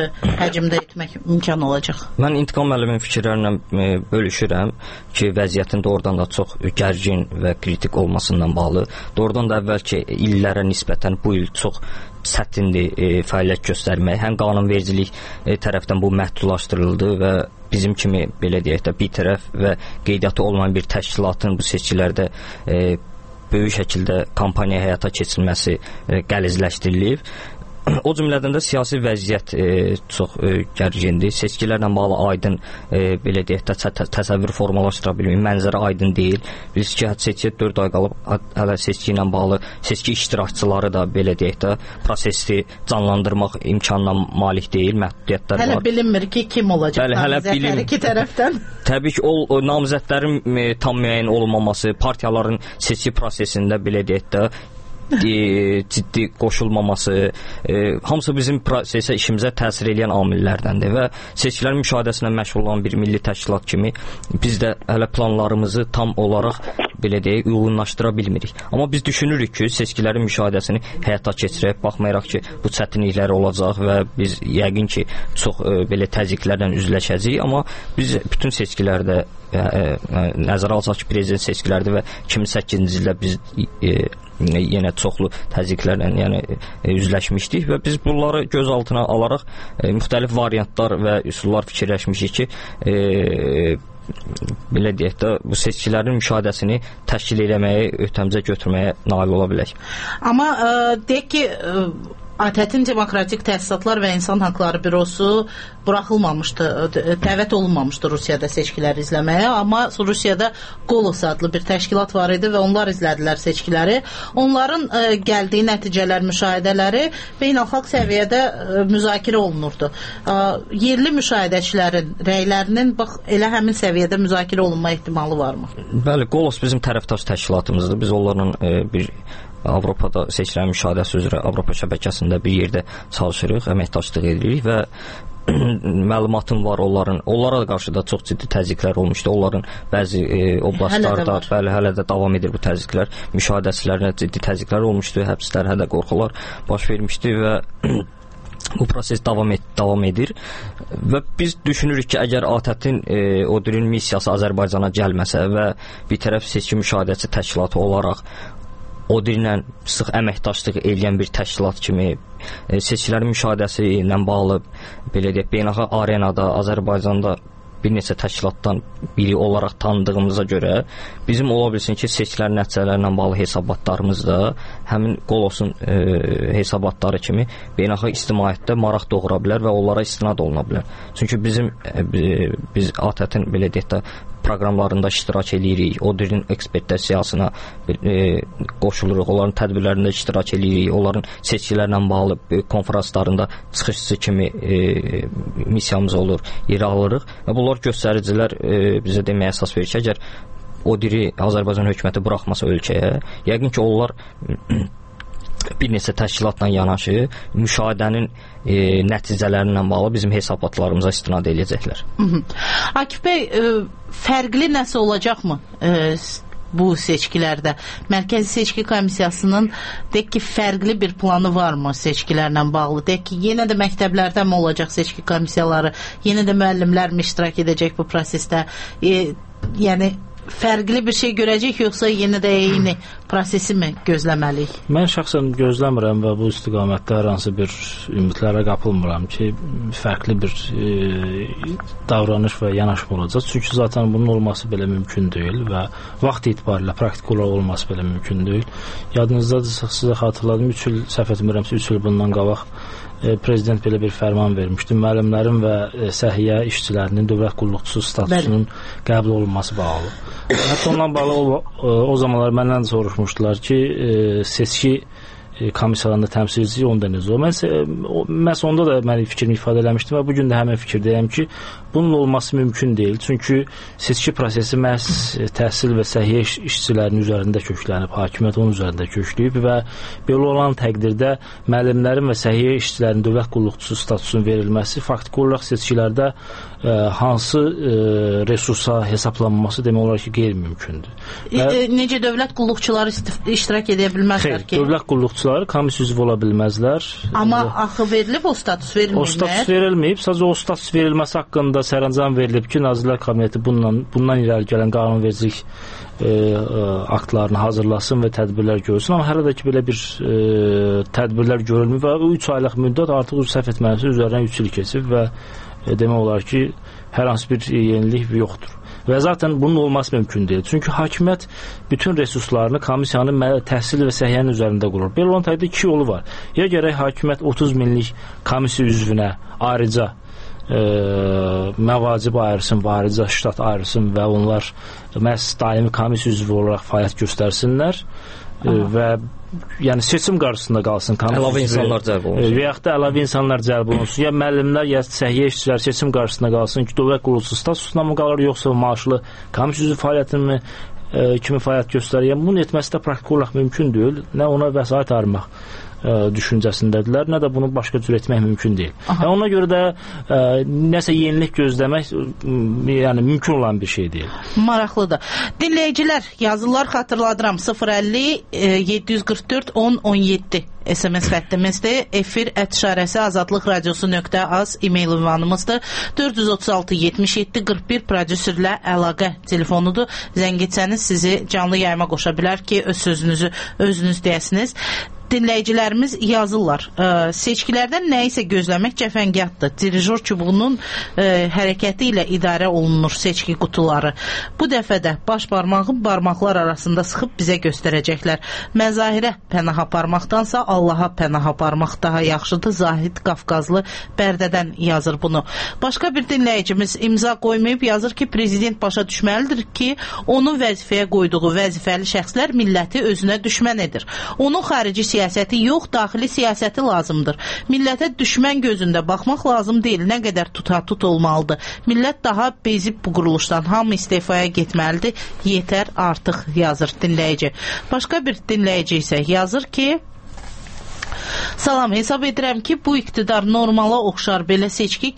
həcmdə etmək imkan olacaq?
Mən İntiqam müəllimin fikirlərlə bölüşürəm ki, vəziyyətin doğrudan da çox gərgin və kritik olmasından bağlı. Doğrudan da əvvəlki illərə nisbətən bu il çox çətindir fəaliyyət göstərmək. Həm qanunvericilik tərəfdən bu məhdudlaşdırıldı və bizim kimi belə deyək də bir tərəf və qeydiyyatı olmayan bir təşkilatın bu seçkilərdə böyük şəkildə kampaniya həyata keçirilməsi qəlizləşdirilib. O cümlədən də siyasi vəziyyət çox gərgindir. Seçkilərlə bağlı aydın belə deyək də təsəvvür formalaşdıra bilmirik. Mənzərə aydın deyil. Bilirsiniz ki, seçkiyə 4 ay qalıb, hələ seçki ilə bağlı seçki iştirakçıları da belə deyək də prosesi canlandırmaq imkanına malik deyil, məhdudiyyətlər var.
Hələ bilinmir ki, kim olacaq namizədlər iki tərəfdən.
Təbii ki, o namizədlərin tam müəyyən olmaması, partiyaların seçki prosesində belə deyək də ciddi qoşulmaması, hamısı bizim prosesə, işimizə təsir edən amillərdəndir və seçkilərin müşahidəsindən məşğul olan bir milli təşkilat kimi biz də hələ planlarımızı tam olaraq belə deyək, uyğunlaşdıra bilmirik. Amma biz düşünürük ki, seçkilərin müşahidəsini həyata keçirək, baxmayaraq ki, bu çətinliklər olacaq və biz yəqin ki, çox belə təzyiqlərlə üzləşəcəyik, amma biz bütün seçkilərdə nəzərə alsaq ki, prezident seçkilərdə və 2008-ci ildə biz yenə çoxlu təzyiqlərlə yəni üzləşmişdik və biz bunları göz altına alaraq müxtəlif variantlar və üsullar fikirləşmişik ki, belə deyək də bu seçkilərin müşahidəsini təşkil eləməyə, öhdəmizə götürməyə nail ola bilək.
Amma deyək ki, ATƏT-in Demokratik Təsisatlar və İnsan Haqları Bürosu buraxılmamışdı, dəvət olunmamışdı Rusiyada seçkiləri izləməyə, amma Rusiyada Golos adlı bir təşkilat var idi və onlar izlədilər seçkiləri. Onların gəldiyi nəticələr, müşahidələri beynəlxalq səviyyədə müzakirə olunurdu. Yerli müşahidəçilərin rəylərinin bax elə həmin səviyyədə müzakirə olunma ehtimalı varmı?
Bəli, Golos bizim tərəfdaş təşkilatımızdır. Biz onlarla bir Avropada seçkilərin müşahidəsi üzrə Avropa şəbəkəsində bir yerdə çalışırıq, əməkdaşlıq edirik və məlumatım var onlara qarşı da çox ciddi təzyiqlər olmuşdu. Onların bəzi oblastlarda hələ də davam edir bu təzyiqlər. Müşahidəçilərinə ciddi təzyiqlər olmuşdu, həbslər, hələ qorxular baş vermişdi və bu proses davam edir və biz düşünürük ki, əgər ATƏT-in ODİR-in missiyası Azərbaycana gəlməsə və bir tərəf seçki müşahidəçi təşkilatı olaraq ODİR-ilə sıx əməkdaşlıq edən bir təşkilat kimi seçkilərin müşahidəsi ilə bağlı belə deyək, beynəlxalq arenada Azərbaycanda bir neçə təşkilatdan biri olaraq tanıdığımıza görə bizim ola bilsin ki, seçkilərin nəticələrlə bağlı hesabatlarımız da həmin Qolosun hesabatları kimi beynəlxalq ictimaiyyətdə maraq doğura bilər və onlara istinad oluna bilər. Çünki biz ATƏT-in belə deyək də proqramlarında iştirak edirik, ODİR-in ekspedisiyasına qoşuluruq, onların tədbirlərində iştirak edirik, onların seçkilərlə bağlı konferanslarında çıxışçı kimi missiyamız olur, yer alırıq və bunlar göstəricilər bizə deməyə əsas verir ki, əgər ODİR-i Azərbaycan hökuməti buraxmasa ölkəyə, yəqin ki, onlar bir neçə təşkilatla yanaşı müşahidənin nəticələrinlə bağlı bizim hesabatlarımıza istinad edəcəklər.
Akif bəy, fərqli nəsə olacaqmı bu seçkilərdə? Mərkəzi Seçki Komissiyasının deyək ki, fərqli bir planı varmı seçkilərlə bağlı? Deyək ki, yenə də məktəblərdə mi olacaq seçki komissiyaları? Yenə də müəllimlər mi iştirak edəcək bu prosesdə? Yəni fərqli bir şey görəcək, yoxsa yenə də eyni prosesi mi gözləməliyik?
Mən şəxsən gözləmirəm və bu istiqamətdə hər hansı bir ümidlərə qapılmıram ki, fərqli bir davranış və yanaşma olacaq. Çünki zaten bunun olması belə mümkün deyil və vaxt itibarilə praktik olaraq olması belə mümkün deyil. Yadınızdadırsa, sizə xatırladım, 3 il, səhv etmirəmsə 3 il bundan qabaq prezident belə bir fərman vermişdi. Müəllimlərin və səhiyyə işçilərinin dövlət qulluqçusu statusunun qəbul olunması bağlı. Hətta ondan bağlı o zamanlar məndən də soruşmuşdular ki, seçki komissiyalarında təmsilçi onda necə olur? Məhz onda da mən fikrimi ifadə eləmişdim və bugün də həmin fikirdəyəm ki, bunun olması mümkün deyil. Çünki seçki prosesi məhz təhsil və səhiyyə işçilərinin üzərində köklənib, hakimiyyət onun üzərində kökləyib və belə olan təqdirdə müəllimlərin və səhiyyə işçilərinin dövlət qulluqçusu statusunun verilməsi faktiki olaraq seçkilərdə hansı resursa hesablanması demək olar ki, qeyri-mümkündür.
Necə dövlət qulluqçuları iştirak edə bilməzlər ki?
Dövlət qulluqçuları komissiya üzvü ola bilməzlər.
Amma axı verilib o status verilməyib.
O status verilməyib. Sadəcə o status verilməsi haqqında sərəncam verilib ki, Nazirlər Kabineti bundan irəli gələn qanunvericilik aktlarını hazırlasın və tədbirlər görsün. Amma hələ də ki, belə bir tədbirlər görülmür və 3 aylıq müddət artıq səhv etməlisə üzərindən 3 il keçib və demək olar ki, hər hansı bir yenilik yoxdur. Və zaten bunun olması mümkün deyil. Çünki hakimiyyət bütün resurslarını komissiyanın təhsil və səhiyyənin üzərində qurur. Belə olan təqdirdə 2 yolu var. Ya gərək hakimiyyət 30 minlik komissiya üzvünə ayrıca məvacib ayırsın, ayrıca ştat ayırsın və onlar məhz daimi komissiya üzvü olaraq fəaliyyət göstərsinlər və yəni seçim qarşısında qalsın.
Əlavə insanlar cəlb olunsun.
Və yaxud da əlavə insanlar cəlb olunsun. Ya müəllimlər, ya səhiyyə işçilər seçim qarşısında qalsın ki, dövlət qulluqçusu statusuna mı qalır, yoxsa maaşlı komissiya üzvü fəaliyyətini kimi fəaliyyət göstərir. Yəni bunun etməsi də praktik olaraq mümkün deyil. Nə ona vəsait ayırmaq düşüncəsindədirlər, nə də bunu başqa cür etmək mümkün deyil. Ona görə də nəsə yenilik gözləmək yəni mümkün olan bir şey deyil.
Maraqlıdır. Dinləyicilər, yazılar xatırladıram 050 744 10 17 SMS xəttimizdir. Efir @ azadlıqradiosu.az e-mail ünvanımızdır. 436 77 41 prodüserlə əlaqə telefonudur. Zəng etsəniz sizi canlı yayıma qoşa bilər ki, öz sözünüzü özünüz deyəsiniz. Dinləyicilərimiz yazırlar. Seçkilərdən nəyisə gözləmək cəfəngiyatdır. Dirijor çubuğunun hərəkəti ilə idarə olunur seçki qutuları. Bu dəfə də baş barmağı barmaqlar arasında sıxıb bizə göstərəcəklər. Məzahirə pənah aparmaqdansa Allaha pənah aparmaq daha yaxşıdır. Zahid Qafqazlı Bərdədən yazır bunu. Başqa bir dinləyicimiz imza qoymayıb yazır ki, prezident başa düşməlidir ki, onun vəzifəyə qoyduğu vəzifəli şəxslər milləti özünə düşmən edir. Onun xarici siyasəti yox, daxili siyasəti lazımdır. Millətə düşmən gözündə baxmaq lazım deyil. Nə qədər tutatut olmalıdır. Millət daha bezib bu quruluşdan. Hamı istefaya getməlidir. Yetər artıq yazır dinləyici. Başqa bir dinləyici isə yazır ki, salam, hesab edirəm ki, bu iqtidar normala oxşar belə seçki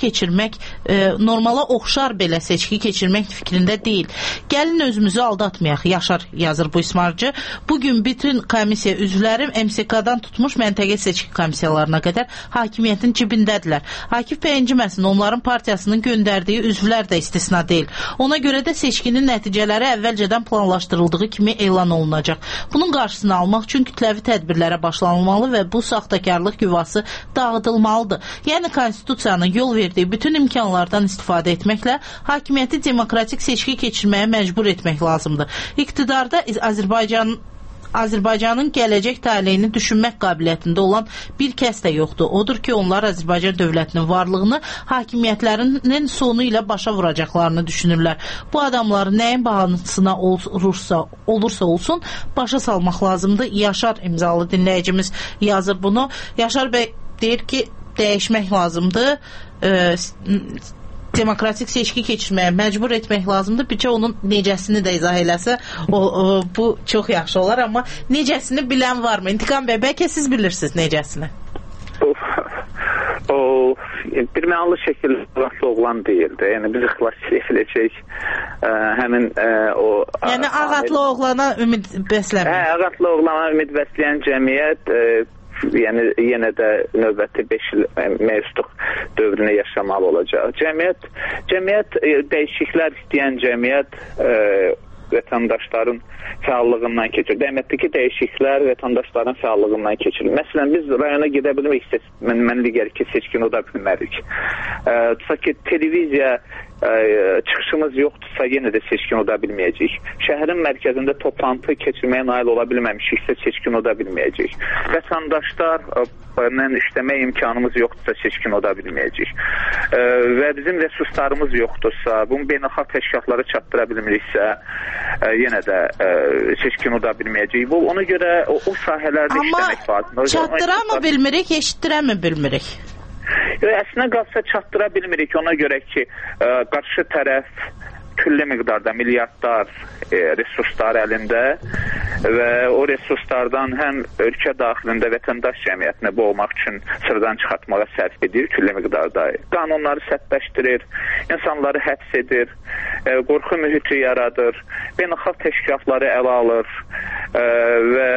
keçirmək fikrində deyil. Gəlin özümüzü aldatmayaq. Yaşar yazır bu ismarcı. Bugün bütün komissiya üzvləri MSK-dan tutmuş məntəqə seçki komissiyalarına qədər hakimiyyətin cibindədirlər. Akif bəy inciməsin, onların partiyasının göndərdiyi üzvlər də istisna deyil. Ona görə də seçkinin nəticələri əvvəlcədən planlaşdırıldığı kimi elan olunacaq. Bunun qarşısını almaq üçün kütləvi tədbirlərə başlanılmalı və bu saxtakarlıq yuvası dağıdılmalıdır. Yəni, konstitusiyanın yol verdiyi bütün imkanlardan istifadə etməklə hakimiyyəti demokratik seçki keçirməyə məcbur etmək lazımdır. İqtidarda Azərbaycanın gələcək taleyini düşünmək qabiliyyətində olan bir kəs də yoxdur. Odur ki, onlar Azərbaycan dövlətinin varlığını hakimiyyətlərinin sonu ilə başa vuracaqlarını düşünürlər. Bu adamları nəyin bahasına olursa olsun başa salmaq lazımdır. Yaşar imzalı dinləyicimiz yazır bunu. Yaşar bəy deyir ki, dəyişmək lazımdır. Demokratik seçki keçirməyə məcbur etmək lazımdır. Bircə onun necəsini də izah eləsə, bu çox yaxşı olar, amma necəsini bilən varmı? İntiqam bəy, bəlkə siz bilirsiniz necəsini.
Bir mənalı şəkildə ağatlı oğlan deyildi. Yəni, bizi xilas ediləcək həmin o...
Yəni, ağatlı oğlana ümid bəsləmir.
Ağatlı oğlana ümid bəsləyən cəmiyyət yəni yenə də növbəti 5 il mevzuq dövrünə yaşamalı olacaq. Cəmiyyət dəyişikliklər istəyən cəmiyyət vətəndaşların fəallığından keçir. Dəmətdəki dəyişikliklər vətəndaşların fəallığından keçir. Məsələn, biz rayona gedə bilmək mən digər ki, seçkin oda bilmərik. Tutaq ki, televiziya çıxışımız yoxdursa, yenə də seçkin oda bilməyəcək. Şəhərin mərkəzində toplantı keçirməyə nail ola bilməmişiksə, seçkin oda bilməyəcək. Vətəndaşlarla işləmək imkanımız yoxdursa, seçkin oda bilməyəcək. Və bizim resurslarımız yoxdursa, bunu beynəlxalq təşkilatlara çatdıra bilmiriksə, yenə də seçkin oda bilməyəcək. Ona görə o sahələrdə işləmək lazım.
Amma çatdıra mı bilmirik, eşitdirə mi bilmirik?
Əslində qalsa çatdıra bilmirik, ona görə ki, qarşı tərəf külli miqdarda milyardlar resurslar əlində və o resurslardan həm ölkə daxilində vətəndaş cəmiyyətini boğmaq üçün sıradan çıxartmağa sərf edir külli miqdarda. Qanunları sərtləşdirir, insanları həbs edir, qorxu mühiti yaradır, beynəlxalq təşkilatları ələ alır və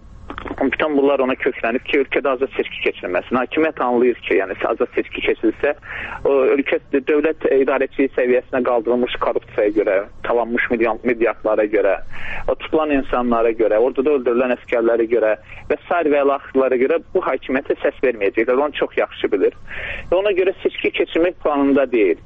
bütün bunlar ona köklənib ki, ölkədə azad seçki keçirilməsin. Hakimiyyət anlayır ki, yəni azad seçki keçirilsə, ölkə dövlət idarəçiliyi səviyyəsinə qaldırılmış korrupsiyaya görə, talanmış milyardlara görə, tutulan insanlara görə, orada öldürülən əskərlərə görə və sair və əlaxırlara görə bu hakimiyyətə səs verməyəcəklər. Onu çox yaxşı bilir. Və ona görə seçki keçirmək planında deyil.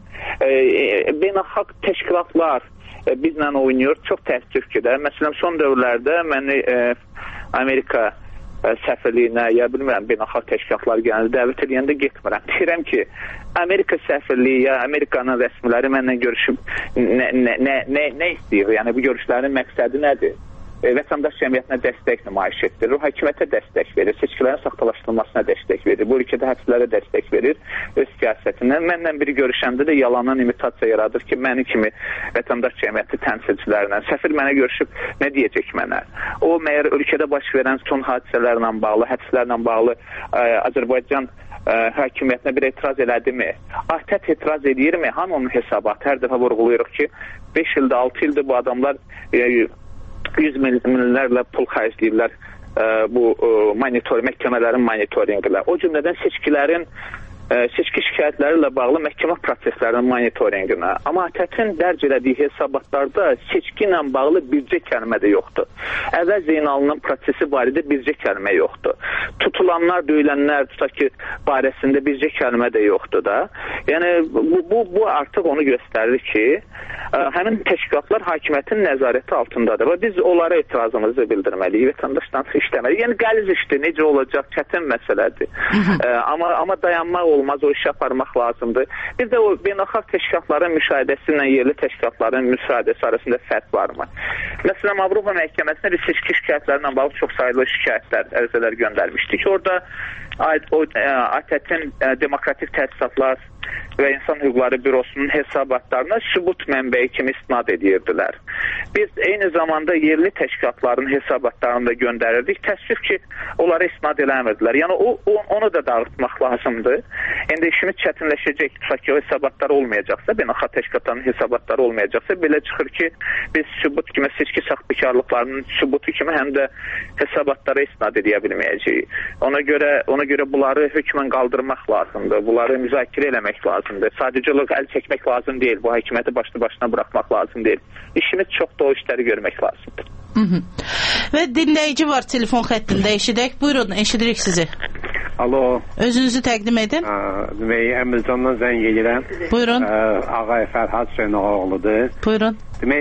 Beynəlxalq təşkilatlar bizlə oynayır, çox təəssüf ki də. Məsələn, son dövrlərdə məni Amerika səfirliyinə, ya bilmirəm, beynəlxalq təşkilatlar gələni dəvət edəndə getmirəm. Deyirəm ki, Amerika səfirliyi, ya Amerikanın rəsmiləri mənlə görüşüb nə istəyir? Yəni, bu görüşlərin məqsədi nədir? vətəndaş cəmiyyətinə dəstək nümayiş etdirir, o hakimiyyətə dəstək verir, seçkilərin saxtalaşdırılmasına dəstək verir, bu ölkədə həbslərə dəstək verir, öz siyasətindən. Mənlə biri görüşəndə də yalandan imitasiya yaradır ki, məni kimi vətəndaş cəmiyyəti təmsilçilərlə, səfir mənə görüşüb, nə deyəcək mənə? O, məyər ölkədə baş verən son hadisələrlə bağlı, həbslərlə bağlı Azərbaycan hakimiyyətinə bir etiraz elədimi? ATƏT etiraz edirmi? Hamı onun hesabatı. Hər dəfə vurğuluyuruq ki, 5 ildə, 6 ildə bu adamlar 100 millərlə pul xərcləyirlər bu məhkəmələrin monitorinqlə. O cümlədən seçki şikayətləri ilə bağlı məhkəmə proseslərinin monitorinqinə. Amma ATƏT-in dərc elədiyi hesabatlarda seçki ilə bağlı bircə kəlmə də yoxdur. Əvəz Zeynalının prosesi barədə bircə kəlmə yoxdur. Tutulanlar, döyülənlər, tutaq ki, barəsində bircə kəlmə də yoxdur da. Yəni, bu artıq onu göstərir ki, həmin təşkilatlar hakimiyyətin nəzarəti altındadır və biz onlara etirazımızı bildirməliyik, vətəndaşdan işləməliyik. Yəni, qəliz işdir, necə olacaq, çətin məsələdir. Amma dayanmaq olmaz, o işi aparmaq lazımdır. Bir də o beynəlxalq təşkilatların müşahidəsi ilə yerli təşkilatların müşahidəsi arasında fərq varmı? Məsələn, Avropa məhkəməsinə biz seçki şikayətlərindən bağlı çox sayılı şikayətlər, ərizələr göndərmişdik. Orada ATƏT-in Demokratik Təsisatlar və İnsan Hüquqları Bürosunun hesabatlarına sübut mənbəyi kimi istinad edirdilər. Biz eyni zamanda yerli təşkilatların hesabatlarını da göndərirdik. Təəssüf ki, onlara istinad eləmirdilər. Yəni, onu da dağıtmaq lazımdır. İndi işimiz çətinləşəcək. Tutaq ki, o hesabatlar olmayacaqsa, beynəlxalq təşkilatların hesabatları olmayacaqsa, belə çıxır ki, biz sübut kimi, seçki saxtakarlıqlarının sübutu kimi həm də hesabatlara istinad edə bilməyəcəyik. Ona görə bunları hökmən qaldırmaq lazımdır. Bunları müzakirə eləmək lazımdır. Sadəcə olaraq əl çəkmək lazım deyil. Bu hakimiyyəti başına buraxmaq lazım deyil. İşimiz çox da o işləri görmək lazımdır.
Və dinləyici var telefon xəttində, eşidək. Buyurun, eşidirik sizi.
Alo.
Özünüzü təqdim edin.
Əmilcandan zəng edirəm.
Buyurun.
Ağay Fərhad Hüseynoğludur.
Buyurun.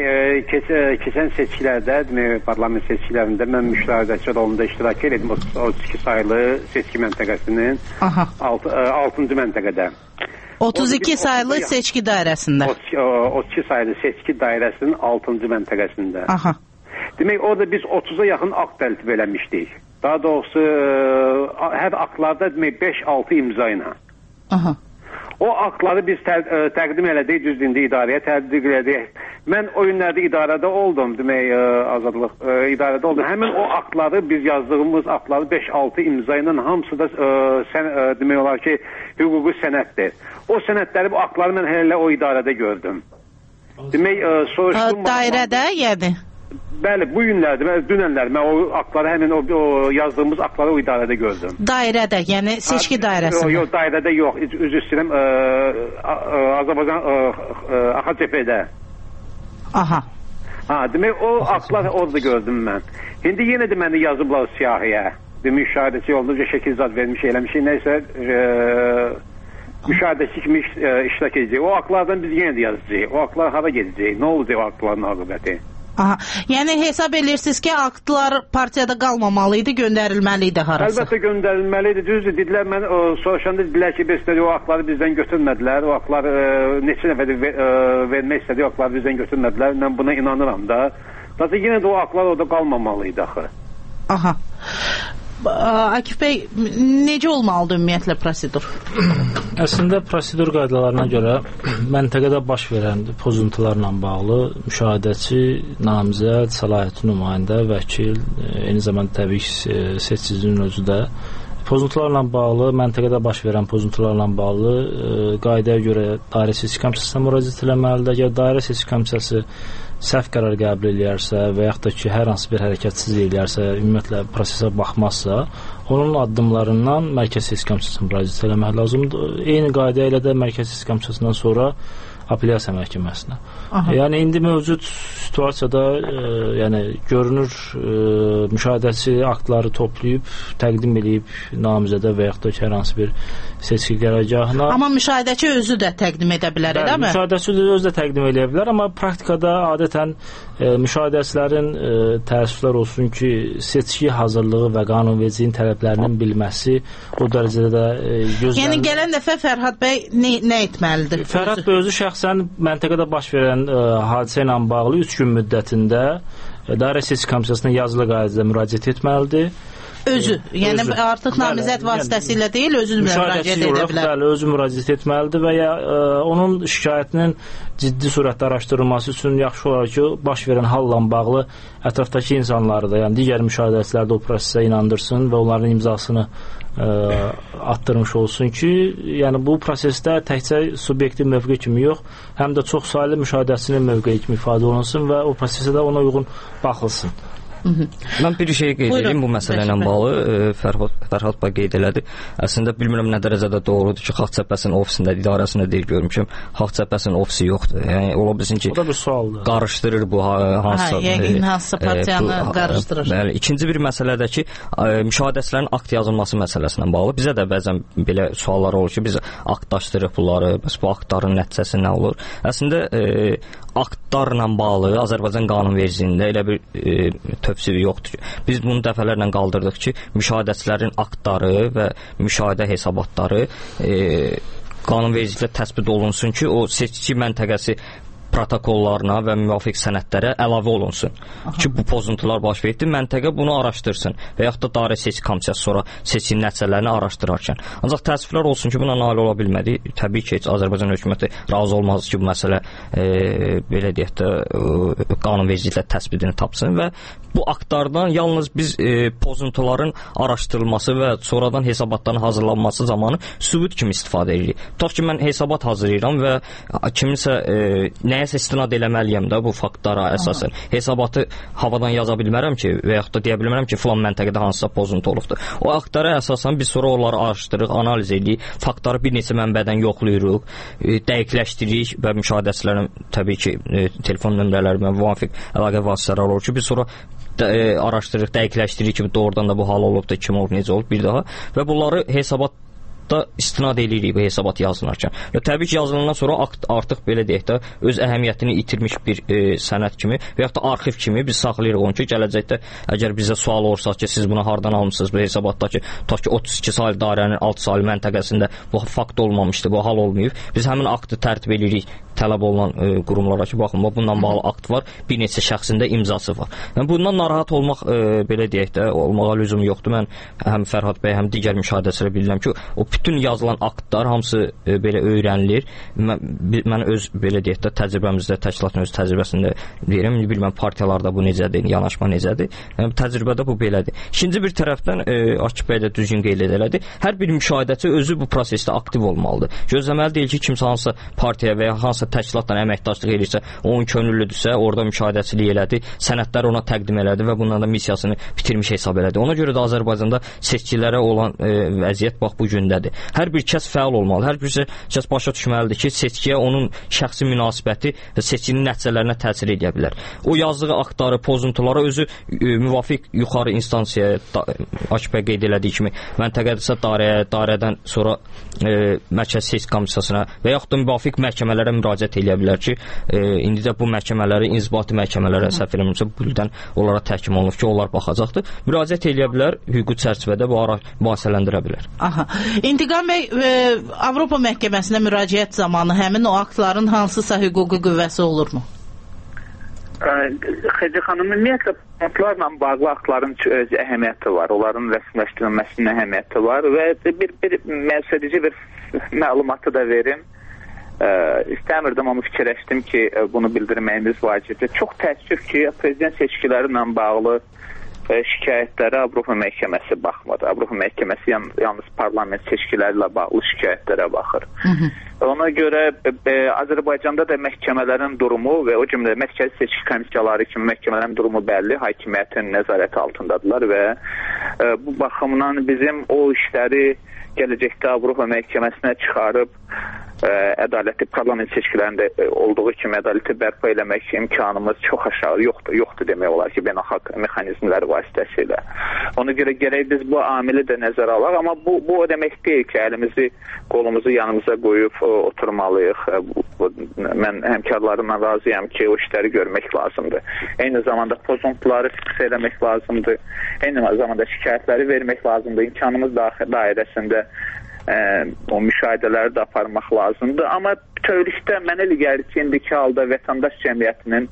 Keçən seçkilərdə, parlament seçkilərində mən müşahidəçi rolunda iştirak edim 32 sayılı seçki məntəqəsinin 6-cı məntəqədə.
32 sayılı seçki dairəsində.
32 sayılı seçki dairəsinin 6-cı məntəqəsində.
Aha.
Demək, orada biz 30-a yaxın akt tərtib eləmişdik. Daha doğrusu, hər aktlarda 5-6 imza ilə.
Aha.
O aktları biz təqdim elədik, düzdür, idarəyə təqdim elədik. Mən o günlərdə idarədə oldum, demək, azadlıq idarədə oldum. Həmin o aktları, biz yazdığımız aktları 5-6 imza ilə hamısı da demək olar ki, hüquqi sənəddir. O sənədləri, bu aktları mən hələ o idarədə gördüm. Demək, soruşdum...
Dairədə, yəni?
Bəli, bu günlərdə, dünənlər mən o aktları, həmin o yazdığımız aktları o idarədə gördüm.
Dairədə, yəni seçki dairəsində?
Yox, dairədə yox, üzr istəyirəm, Azərbaycan AXCP-də.
Aha.
Demək, o aktlar orada gördüm mən. İndi yenə də məni yazıblar siyahıya. Müşahidəçi olunca şəkil zad vermiş, eləmişik, nəysə müşahidəçi kimi iştirak edəcək. O aktlardan biz yenə də yazacağıq. O aktlar hara gedəcək? Nə olacaq o aktların aqibəti?
Aha. Yəni hesab edirsiniz ki, aktlar partiyada qalmamalıydı, göndərilməliydi harasa?
Əlbəttə göndərilməliydi. Düzdür, dedilər, mən soruşanda dedilər ki, o aktları bizdən götürmədilər. O aktlar neçə nəfər vermək istədi, o aktları bizdən götürmədilər. Mən buna inanıram da. Zaten yenə də o aktlar orada qalmamalıydı axı.
Aha. Akif bəy, necə olmalıdır ümumiyyətlə prosedur?
Əslində, prosedur qaydalarına görə məntəqədə baş verən pozuntularla bağlı müşahidəçi, namizəd, səlahiyyətli nümayəndə, vəkil, eyni zamanda təbii seçicinin özü də pozuntularla bağlı, məntəqədə baş verən pozuntularla bağlı qaydaya görə dairə seçki komissiyasına müraciət etməlidir. Əgər dairə seçki komissiyası səhv qərar qəbul edərsə və yaxud da ki, hər hansı bir hərəkətsiz edərsə, ümumiyyətlə prosesə baxmazsa, onun addımlarından Mərkəzi Seçki Komissiyasına müraciət etmək lazımdır. Eyni qayda ilə də Mərkəzi Seçki Komissiyasından sonra apellyasiya məhkəməsinə. Yəni indi mövcud situasiyada yəni görünür müşahidəçi aktları toplayıb, təqdim edib namizədə və yaxud da hər hansı bir seçki qərargahına.
Amma müşahidəçi özü də təqdim edə bilər, eləmi?
Müşahidəçi özü də təqdim edə bilər, amma praktikada adətən müşahidəçilərin təəssüflər olsun ki, seçki hazırlığı və qanunvericiliyin tələblərinin bilməsi o dərəcədə də gözlənilir.
Yəni gələn dəfə Fərhad bəy nə etməlidir?
Fərhad bəy özü şəxsən məntəqədə baş verən hadisə ilə bağlı 3 gün müddətində dairə seçki komissiyasına yazılı qaydada müraciət etməlidir.
Özü, yəni artıq namizəd vasitəsilə deyil, özü müraciət edə bilər.
Bəli, özü müraciət etməlidir və ya onun şikayətinin ciddi surətdə araşdırılması üçün yaxşı olar ki, baş verən halla bağlı ətrafdakı insanları da, yəni digər müşahidəçiləri də o prosesə inandırsın və onların imzasını atdırmış olsun ki, yəni bu prosesdə təkcə subyektiv mövqe kimi yox, həm də çox saylı müşahidəçinin mövqeyi kimi ifadə olunsun və o prosesə də ona uyğun baxılsın.
Mən bir şey qeyd edeyim bu məsələ ilə bağlı. Fərhad bəy qeyd elədi. Əslində bilmirəm nə dərəcədə doğrudur ki, Xalq Cəbhəsinin ofisində, idarəsində deyil görmüşəm. Xalq Cəbhəsinin ofisi yoxdur. Yəni ola bilsin ki, qarışdırır bu hansısa.
Yəqin hansısa partiyanı qarışdırır.
Bəli, ikinci bir məsələ də ki, müşahidəçilərin akt yazılması məsələsinə bağlı. Bizə də bəzən belə suallar olur ki, biz aktlaşdırırıq bunları. Bəs bu aktların nəticəsi nə olur? Əslində aktlarla bağlı Azərbaycan qanunvericiliyində elə bir tövsifi yoxdur ki, biz bunu dəfələrlə qaldırdıq ki, müşahidəçilərin aktları və müşahidə hesabatları qanunvericiliklə təsbit olunsun ki, o seçki məntəqəsi protokollarına və müvafiq sənədlərə əlavə olunsun. Ki, bu pozuntular baş verdi, məntəqə bunu araşdırsın və yaxud da dairə seçki komissiyası sonra seçki nəticələrini araşdırarkən. Ancaq təəssüflər olsun ki, buna nail ola bilmədi. Təbii ki, Azərbaycan hökuməti razı olmaz ki, bu məsələ belə deyək də qanunvericiliklə təsbitini tapsın və bu aktlardan yalnız biz pozuntuların araşdırılması və sonradan hesabatların hazırlanması zamanı sübut kimi istifadə edirik. Tutaq ki, mən hesabat hazırlayıram və kiminsə nəyəsə istinad eləməliyəm də bu faktlara əsasən. Hesabatı havadan yaza bilmərəm ki, və yaxud da deyə bilmərəm ki, filan məntəqədə hansısa pozuntu olubdur. O aktlara əsasən biz sonra onları araşdırırıq, analiz edirik, faktları bir neçə mənbədən yoxlayırıq, dəqiqləşdiririk və müşahidəçilərin təbii ki, telefon nömrələri və müvafiq əlaqə vasitələri olur ki, biz sonra araşdırırıq, dəqiqləşdiririk ki, doğrudan da bu hal olubdur, kim olub, necə olub bir daha və bunları hesabat da istinad edirik bu hesabat yazılarkən. Və təbii ki, yazılandan sonra akt artıq belə deyək də öz əhəmiyyətini itirmiş bir sənəd kimi və yaxud da arxiv kimi biz saxlayırıq onu ki, gələcəkdə əgər bizə sual olursa ki, siz bunu hardan almısınız bu hesabatda ki, tutaq ki 32 saylı dairənin 6 saylı məntəqəsində bu fakt olmamışdı, bu hal olmayıb. Biz həmin aktı tərtib edirik tələb olunan qurumlara ki, baxın, bundan bağlı akt var, bir neçə şəxsində imzası var. Yəni, bundan narahat olmaq, belə deyək də, olmağa lüzum yoxdur. Mən həm Fərhad bəy, həm digər müşahidəçilərə bilirəm ki, o bütün yazılan aktlar hamısı belə öyrənilir. Mən öz, belə deyək də, təcrübəmizdə, təşkilatın öz təcrübəsində deyirəm, bilməm partiyalarda bu necədir, yanaşma necədir. Yəni, təcrübədə bu belədir. İkinci bir tərəfdən, Akif bəy də düzgün qeyd elədi, hər bir müşahidəçi özü bu prosesdə aktiv olmalıdır. Gözləməli deyil ki, kimsə hansısa partiyaya və ya hansısa təşkilatla əməkdaşlıq edirsə, onun könüllüdürsə, orada müşahidəçilik elədi, sənədləri ona təqdim elədi və bundan da missiyasını bitirmiş hesab elədi. Ona görə də Azərbaycanda seçkilərə olan vəziyyət bax bu gündədir. Hər bir kəs fəal olmalı, hər bir kəs başa düşməlidir ki, seçkiyə onun şəxsi münasibəti və seçkinin nəticələrinə təsir edə bilər. O yazdığı aktları, pozuntuları özü müvafiq yuxarı instansiyaya, Akif bəy qeyd elədiyi kimi, məntəqədirsə dairəyə, dairədən sonra mərkəzi seçki komissiyasına və yaxud da müvafiq məhkəmələrə müraciət eləyə bilər ki, indi də bu məhkəmələri, inzibati məhkəmələrə səhv eləmirəmsə, bu ildən onlara təhkim olunub ki, onlar baxacaqdır. Müraciət eləyə bilər, hüquqi çərçivədə bu mübahisələndirə bilər.
Aha. İntiqam bəy, Avropa məhkəməsinə müraciət zamanı həmin o aktların hansısa hüquqi qüvvəsi olurmu?
Xəcə xanım, ümumiyyətlə aktlarla bağlı aktların öz əhəmiyyəti var, onların rəsmiləşdirilməsinin əhəmiyyəti var və bir məsuliyyətli bir məlumatı da verim. İstəmirdim, amma fikirləşdim ki, bunu bildirməyimiz vacibdir. Çox təəssüf ki, prezident seçkiləri ilə bağlı şikayətlərə Avropa məhkəməsi baxmır. Avropa məhkəməsi yalnız parlament seçkiləri ilə bağlı şikayətlərə baxır. Ona görə Azərbaycanda da məhkəmələrin durumu və o cümlə mərkəzi seçki komissiyaları kimi məhkəmələrin durumu bəlli, hakimiyyətin nəzarəti altındadılar və bu baxımdan bizim o işləri gələcəkdə Avropa məhkəməsinə çıxarıb ədalətli parlament seçkilərində olduğu kimi ədaləti bərpa eləmək imkanımız çox aşağı yoxdur demək olar ki, beynəlxalq mexanizmlər vasitəsilə. Ona görə gərək biz bu amili də nəzərə alaq, amma bu o demək deyil ki, əlimizi, qolumuzu yanımıza qoyub oturmalıyıq. Mən həmkarlarımla razıyam ki, o işləri görmək lazımdır. Eyni zamanda pozuntuları fiks eləmək lazımdır. Eyni zamanda şikayətləri vermək lazımdır. İmkanımız dairəsində o müşahidələri də aparmaq lazımdır. Amma bütövlükdə mənə elə gəlir ki, indiki halda vətəndaş cəmiyyətinin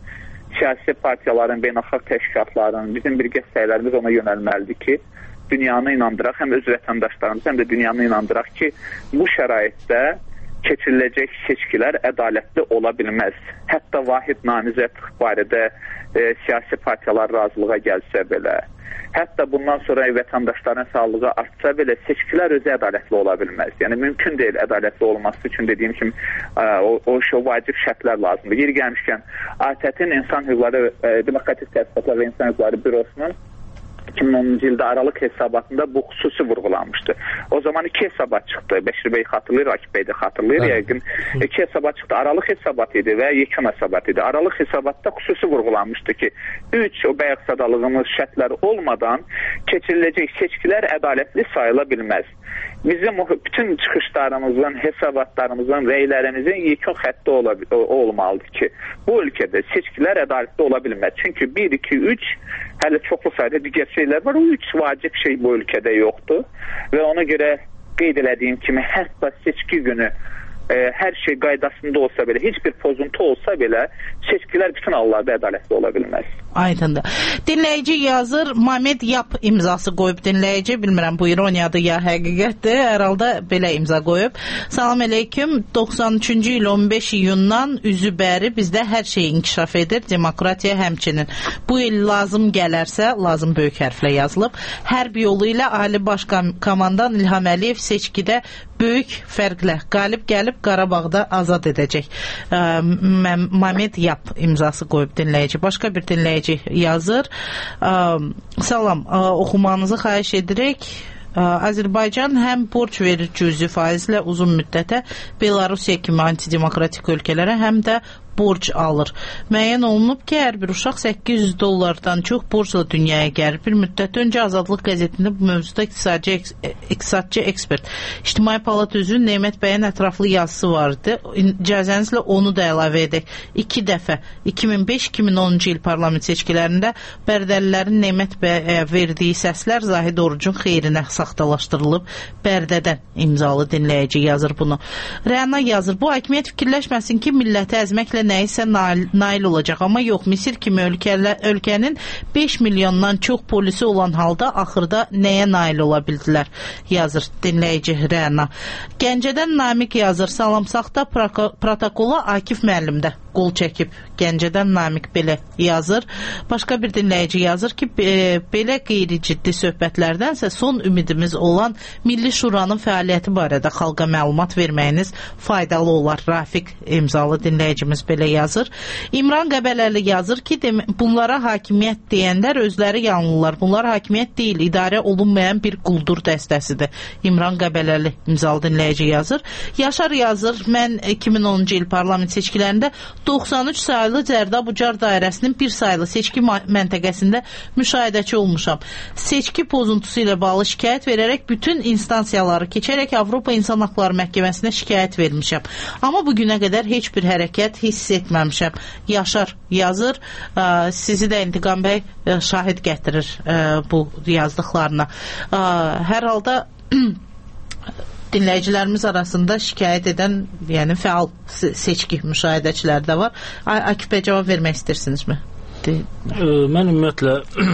siyasi partiyaların, beynəlxalq təşkilatların, bizim birgə səylərimiz ona yönəlməlidir ki, dünyanı inandıraq, həm öz vətəndaşlarımız, həm də dünyanı inandıraq ki, bu şəraitdə keçiriləcək seçkilər ədalətli ola bilməz. Hətta vahid namizəd barədə siyasi partiyalar razılığa gəlsə belə, hətta bundan sonra vətəndaşların sağlığı artsa belə seçkilər özü ədalətli ola bilməz. Yəni mümkün deyil ədalətli olması üçün dediyim kimi o vacib şərtlər lazımdır. Yeri gəlmişkən ATƏT-in İnsan Hüquqları Demokratik Təsisatlar və İnsan Hüquqları Bürosunun 2010-cu ildə aralıq hesabatında bu xüsusi vurğulanmışdı. O zaman 2 hesabat çıxdı. Bəşir bəy xatırlayır, Akif bəy də xatırlayır. Yəqin 2 hesabat çıxdı. Aralıq hesabat idi və yekun hesabat idi. Aralıq hesabatda xüsusi vurğulanmışdı ki, 3 o bayaq sadalığımız şərtləri olmadan keçiriləcək seçkilər ədalətli sayıla bilməz. Bizim bütün çıxışlarımızın, hesabatlarımızın, rəylərimizin yekun xətti olmalıdır ki, bu ölkədə seçkilər ədalətli ola bilməz. Çünki 1, 2, 3 hələ çoxlu sayıda digər şeylər var. O 3 vacib şey bu ölkədə yoxdur və ona görə qeyd elədiyim kimi hətta seçki günü hər şey qaydasında olsa belə, heç bir pozuntu olsa belə seçkilər bütün hallarda ədalətli ola bilməz.
Aydındır. Dinləyici yazır, Mamed Yap imzası qoyub dinləyici, bilmirəm bu ironiyadır ya həqiqətdir, hər halda belə imza qoyub. Salam aleyküm, 93-cü il 15 iyundan üzü bəri bizdə hər şey inkişaf edir, demokratiya həmçinin. Bu il lazım gələrsə, lazım böyük hərflə yazılıb, hərb yolu ilə Ali Baş Komandan İlham Əliyev seçkidə böyük fərqlə qalib gəlib Qarabağda azad edəcək. Mamed Yap imzası qoyub dinləyici. Başqa bir dinləyici yazır. Salam, oxumanızı xahiş edirik. Azərbaycan həm borc verir cüzi faizlə uzun müddətə Belarusiya kimi antidemokratik ölkələrə, həm də borc alır. Müəyyən olunub ki, hər bir uşaq $800 çox borcla dünyaya gəlir. Bir müddət öncə Azadlıq qəzetində bu mövzuda iqtisadçı ekspert İctimai Palat üzrə Nemət bəyin ətraflı yazısı vardı. İcazənizlə onu da əlavə edək. 2 dəfə 2005-2010-cu il parlament seçkilərində Bərdəlilərin Nemət bəyə verdiyi səslər Zahid Orucun xeyrinə saxtalaşdırılıb. Bərdədən imzalı dinləyici yazır bunu. Rəna yazır, bu hakimiyyət fikirləşməsin ki, milləti əzməklə nəyisə nail olacaq. Amma yox, Misir kimi ölkənin 5 milyondan çox polisi olan halda axırda nəyə nail ola bildilər, yazır dinləyici Rəna. Gəncədən Namiq yazır, salamsaqda protokola Akif müəllim də qol çəkib. Gəncədən Namiq belə yazır. Başqa bir dinləyici yazır ki, belə qeyri-ciddi söhbətlərdənsə son ümidimiz olan Milli Şuranın fəaliyyəti barədə xalqa məlumat verməyiniz faydalı olar. Rafiq imzalı dinləyicimiz belə yazır. İmran Qəbələrli yazır ki, bunlara hakimiyyət deyənlər özləri yanlılar. Bunlar hakimiyyət deyil, idarə olunmayan bir quldur dəstəsidir. İmran Qəbələrli imzalı dinləyici yazır. Yaşar yazır, mən 2010-cu il parlament seçkilərində 93 sayılı Cərdab-Ucar dairəsinin bir sayılı seçki məntəqəsində müşahidəçi olmuşam. Seçki pozuntusu ilə bağlı şikayət verərək bütün instansiyaları keçərək Avropa İnsan Haqları Məhkəməsinə şikayət vermişəm. Amma bugünə qədər heç bir hərəkət hiss etməmişəm. Yaşar yazır, sizi də İntiqam bəy şahid gətirir bu yazdıqlarına. Hər halda dinləyicilərimiz arasında şikayət edən, yəni fəal seçki müşahidəçilər də var. Akif bəy, cavab vermək istəyirsinizmi?
Mən ümumiyyətlə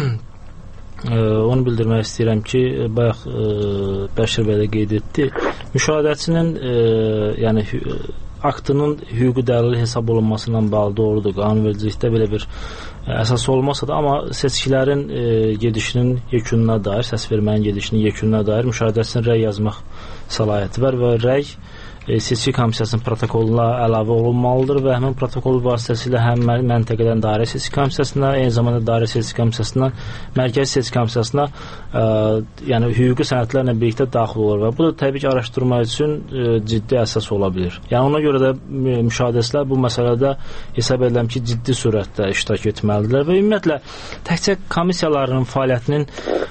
onu bildirmək istəyirəm ki, bayaq Bəşir bəy də qeyd etdi. Müşahidəçinin yəni aktının hüquqi dəlil hesab olunmasıyla bağlı doğrudur. Qanunvericilikdə belə bir əsas olmasa da, amma seçkilərin gedişinin yekununa dair, səs vermənin gedişinin yekununa dair müşahidəçinin rəy yazmaq səlahiyyəti var və rəy seçki komissiyasının protokoluna əlavə olunmalıdır və həmin protokol vasitəsilə həm məntəqədən dairə seçki komissiyasına, eyni zamanda dairə seçki komissiyasından mərkəzi seçki komissiyasına yəni hüquqi sənədlərlə birlikdə daxil olur və bu da təbii ki, araşdırma üçün ciddi əsas ola bilir. Yəni ona görə də müşahidəçilər bu məsələdə hesab edirəm ki, ciddi surətdə iştirak etməlidirlər və ümumiyyətlə təkcə komissiyaların fəaliyyətinin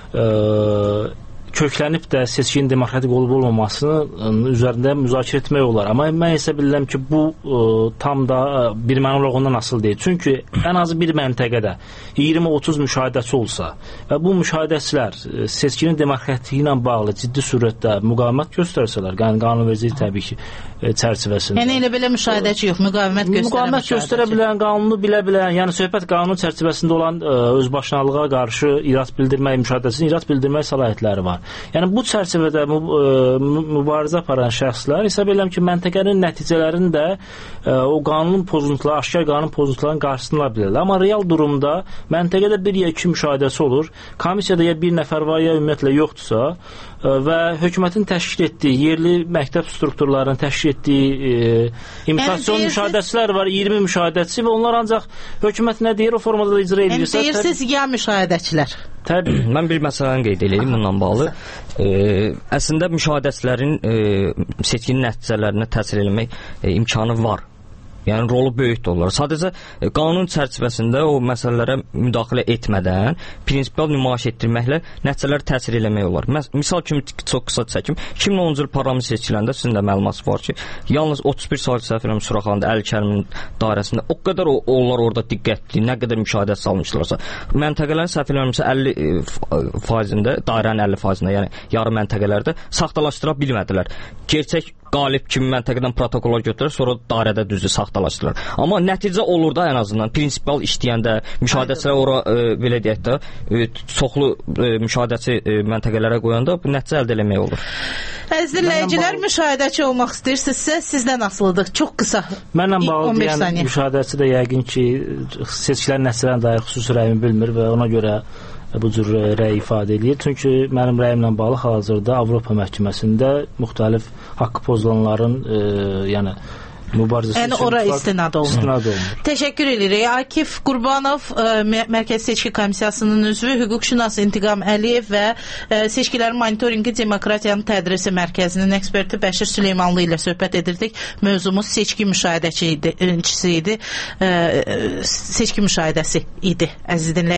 köklənib də seçkinin demokratik olub-olmamasının üzərində müzakirə etmək olar. Amma mən hesab edirəm ki, bu tam da bir məna olaraq ondan asılı deyil. Çünki ən azı bir məntəqədə 20-30 müşahidəçi olsa və bu müşahidəçilər seçkinin demokratikliyi ilə bağlı ciddi surətdə müqavimət göstərsələr, qanunvericilik təbii ki, çərçivəsində.
Yəni elə belə müşahidəçi yox, müqavimət
göstərə bilən, qanunu bilə bilən, yəni söhbət qanun çərçivəsində olan özbaşınalığa qarşı irad bildirmək, müşahidəsinin irad bildirmək səlahiyyətləri var. Yəni bu çərçivədə mübarizə aparan şəxslər hesab edirəm ki, məntəqənin nəticələrini də o qanun pozuntuları, aşkar qanun pozuntularının qarşısını ala bilirlər. Amma real durumda məntəqədə bir ya iki müşahidəsi olur. Komissiyada ya bir nəfər var, ya ümumiyyətlə yoxdursa və hökumətin təşkil etdiyi, yerli məktəb strukturlarının təşkil etdiyi imitasyon müşahidəçilər var, 20 müşahidəçi və onlar ancaq hökumət nə deyir, o formada da icra edirsə.
Deyirsiniz, ya müşahidəçilər.
Təbii. Mən bir məsələni qeyd edeyim bununla bağlı. Əslində müşahidəçilərin seçkinin nəticələrinə təsir etmək imkanı var. Yəni rolu böyükdür onlar. Sadəcə qanun çərçivəsində o məsələlərə müdaxilə etmədən prinsipal nümayiş etdirməklə nəticələrə təsir eləmək olar. Misal kimi çox qısa çəkim. 2010-cu il parlament seçkilərində sizin də məlumatınız var ki, yalnız 31 saylı səhv eləmirəm Suraxanında Əli Kərimin dairəsində o qədər onlar orada diqqətli, nə qədər müşahidə salmışlarsa, məntəqələrin səhv eləmirəmsə 50%-ində, dairənin 50%-ində, yəni yarı məntəqələrdə saxtalaşdıra bilmədilər. Gerçək qalib kimi məntəqədən protokola götürür, sonra dairədə düzdür saxtalaşdırırlar. Amma nəticə olur da ən azından prinsipal işləyəndə müşahidəçilər ora belə deyək də çoxlu müşahidəçi məntəqələrə qoyanda bu nəticə əldə etmək olur.
Əziz dinləyicilər, müşahidəçi olmaq istəyirsinizsə sizdən asılıdır. Çox qısa.
Mənlə bağlı deyən müşahidəçi də yəqin ki, seçkilərin nəticələrinə dair xüsusi rəyimi bilmir və ona görə bu cür rəy ifadə edir. Çünki mənim rəyimlə bağlı hal-hazırda Avropa məhkəməsində müxtəlif haqqı pozulanların yəni mübarizəsi
yəni ora istinad olunur. Təşəkkür edirik. Akif Qurbanov, Mərkəzi Seçki Komissiyasının üzvü, hüquqşünas İntiqam Əliyev və Seçkilərin Monitorinqi Demokratiyanın Tədrisi Mərkəzinin eksperti Bəşir Süleymanlı ilə söhbət edirdik. Mövzumuz seçki müşahidəçisi idi. Seçki müşahidəsi idi. Əziz dinləyicilər.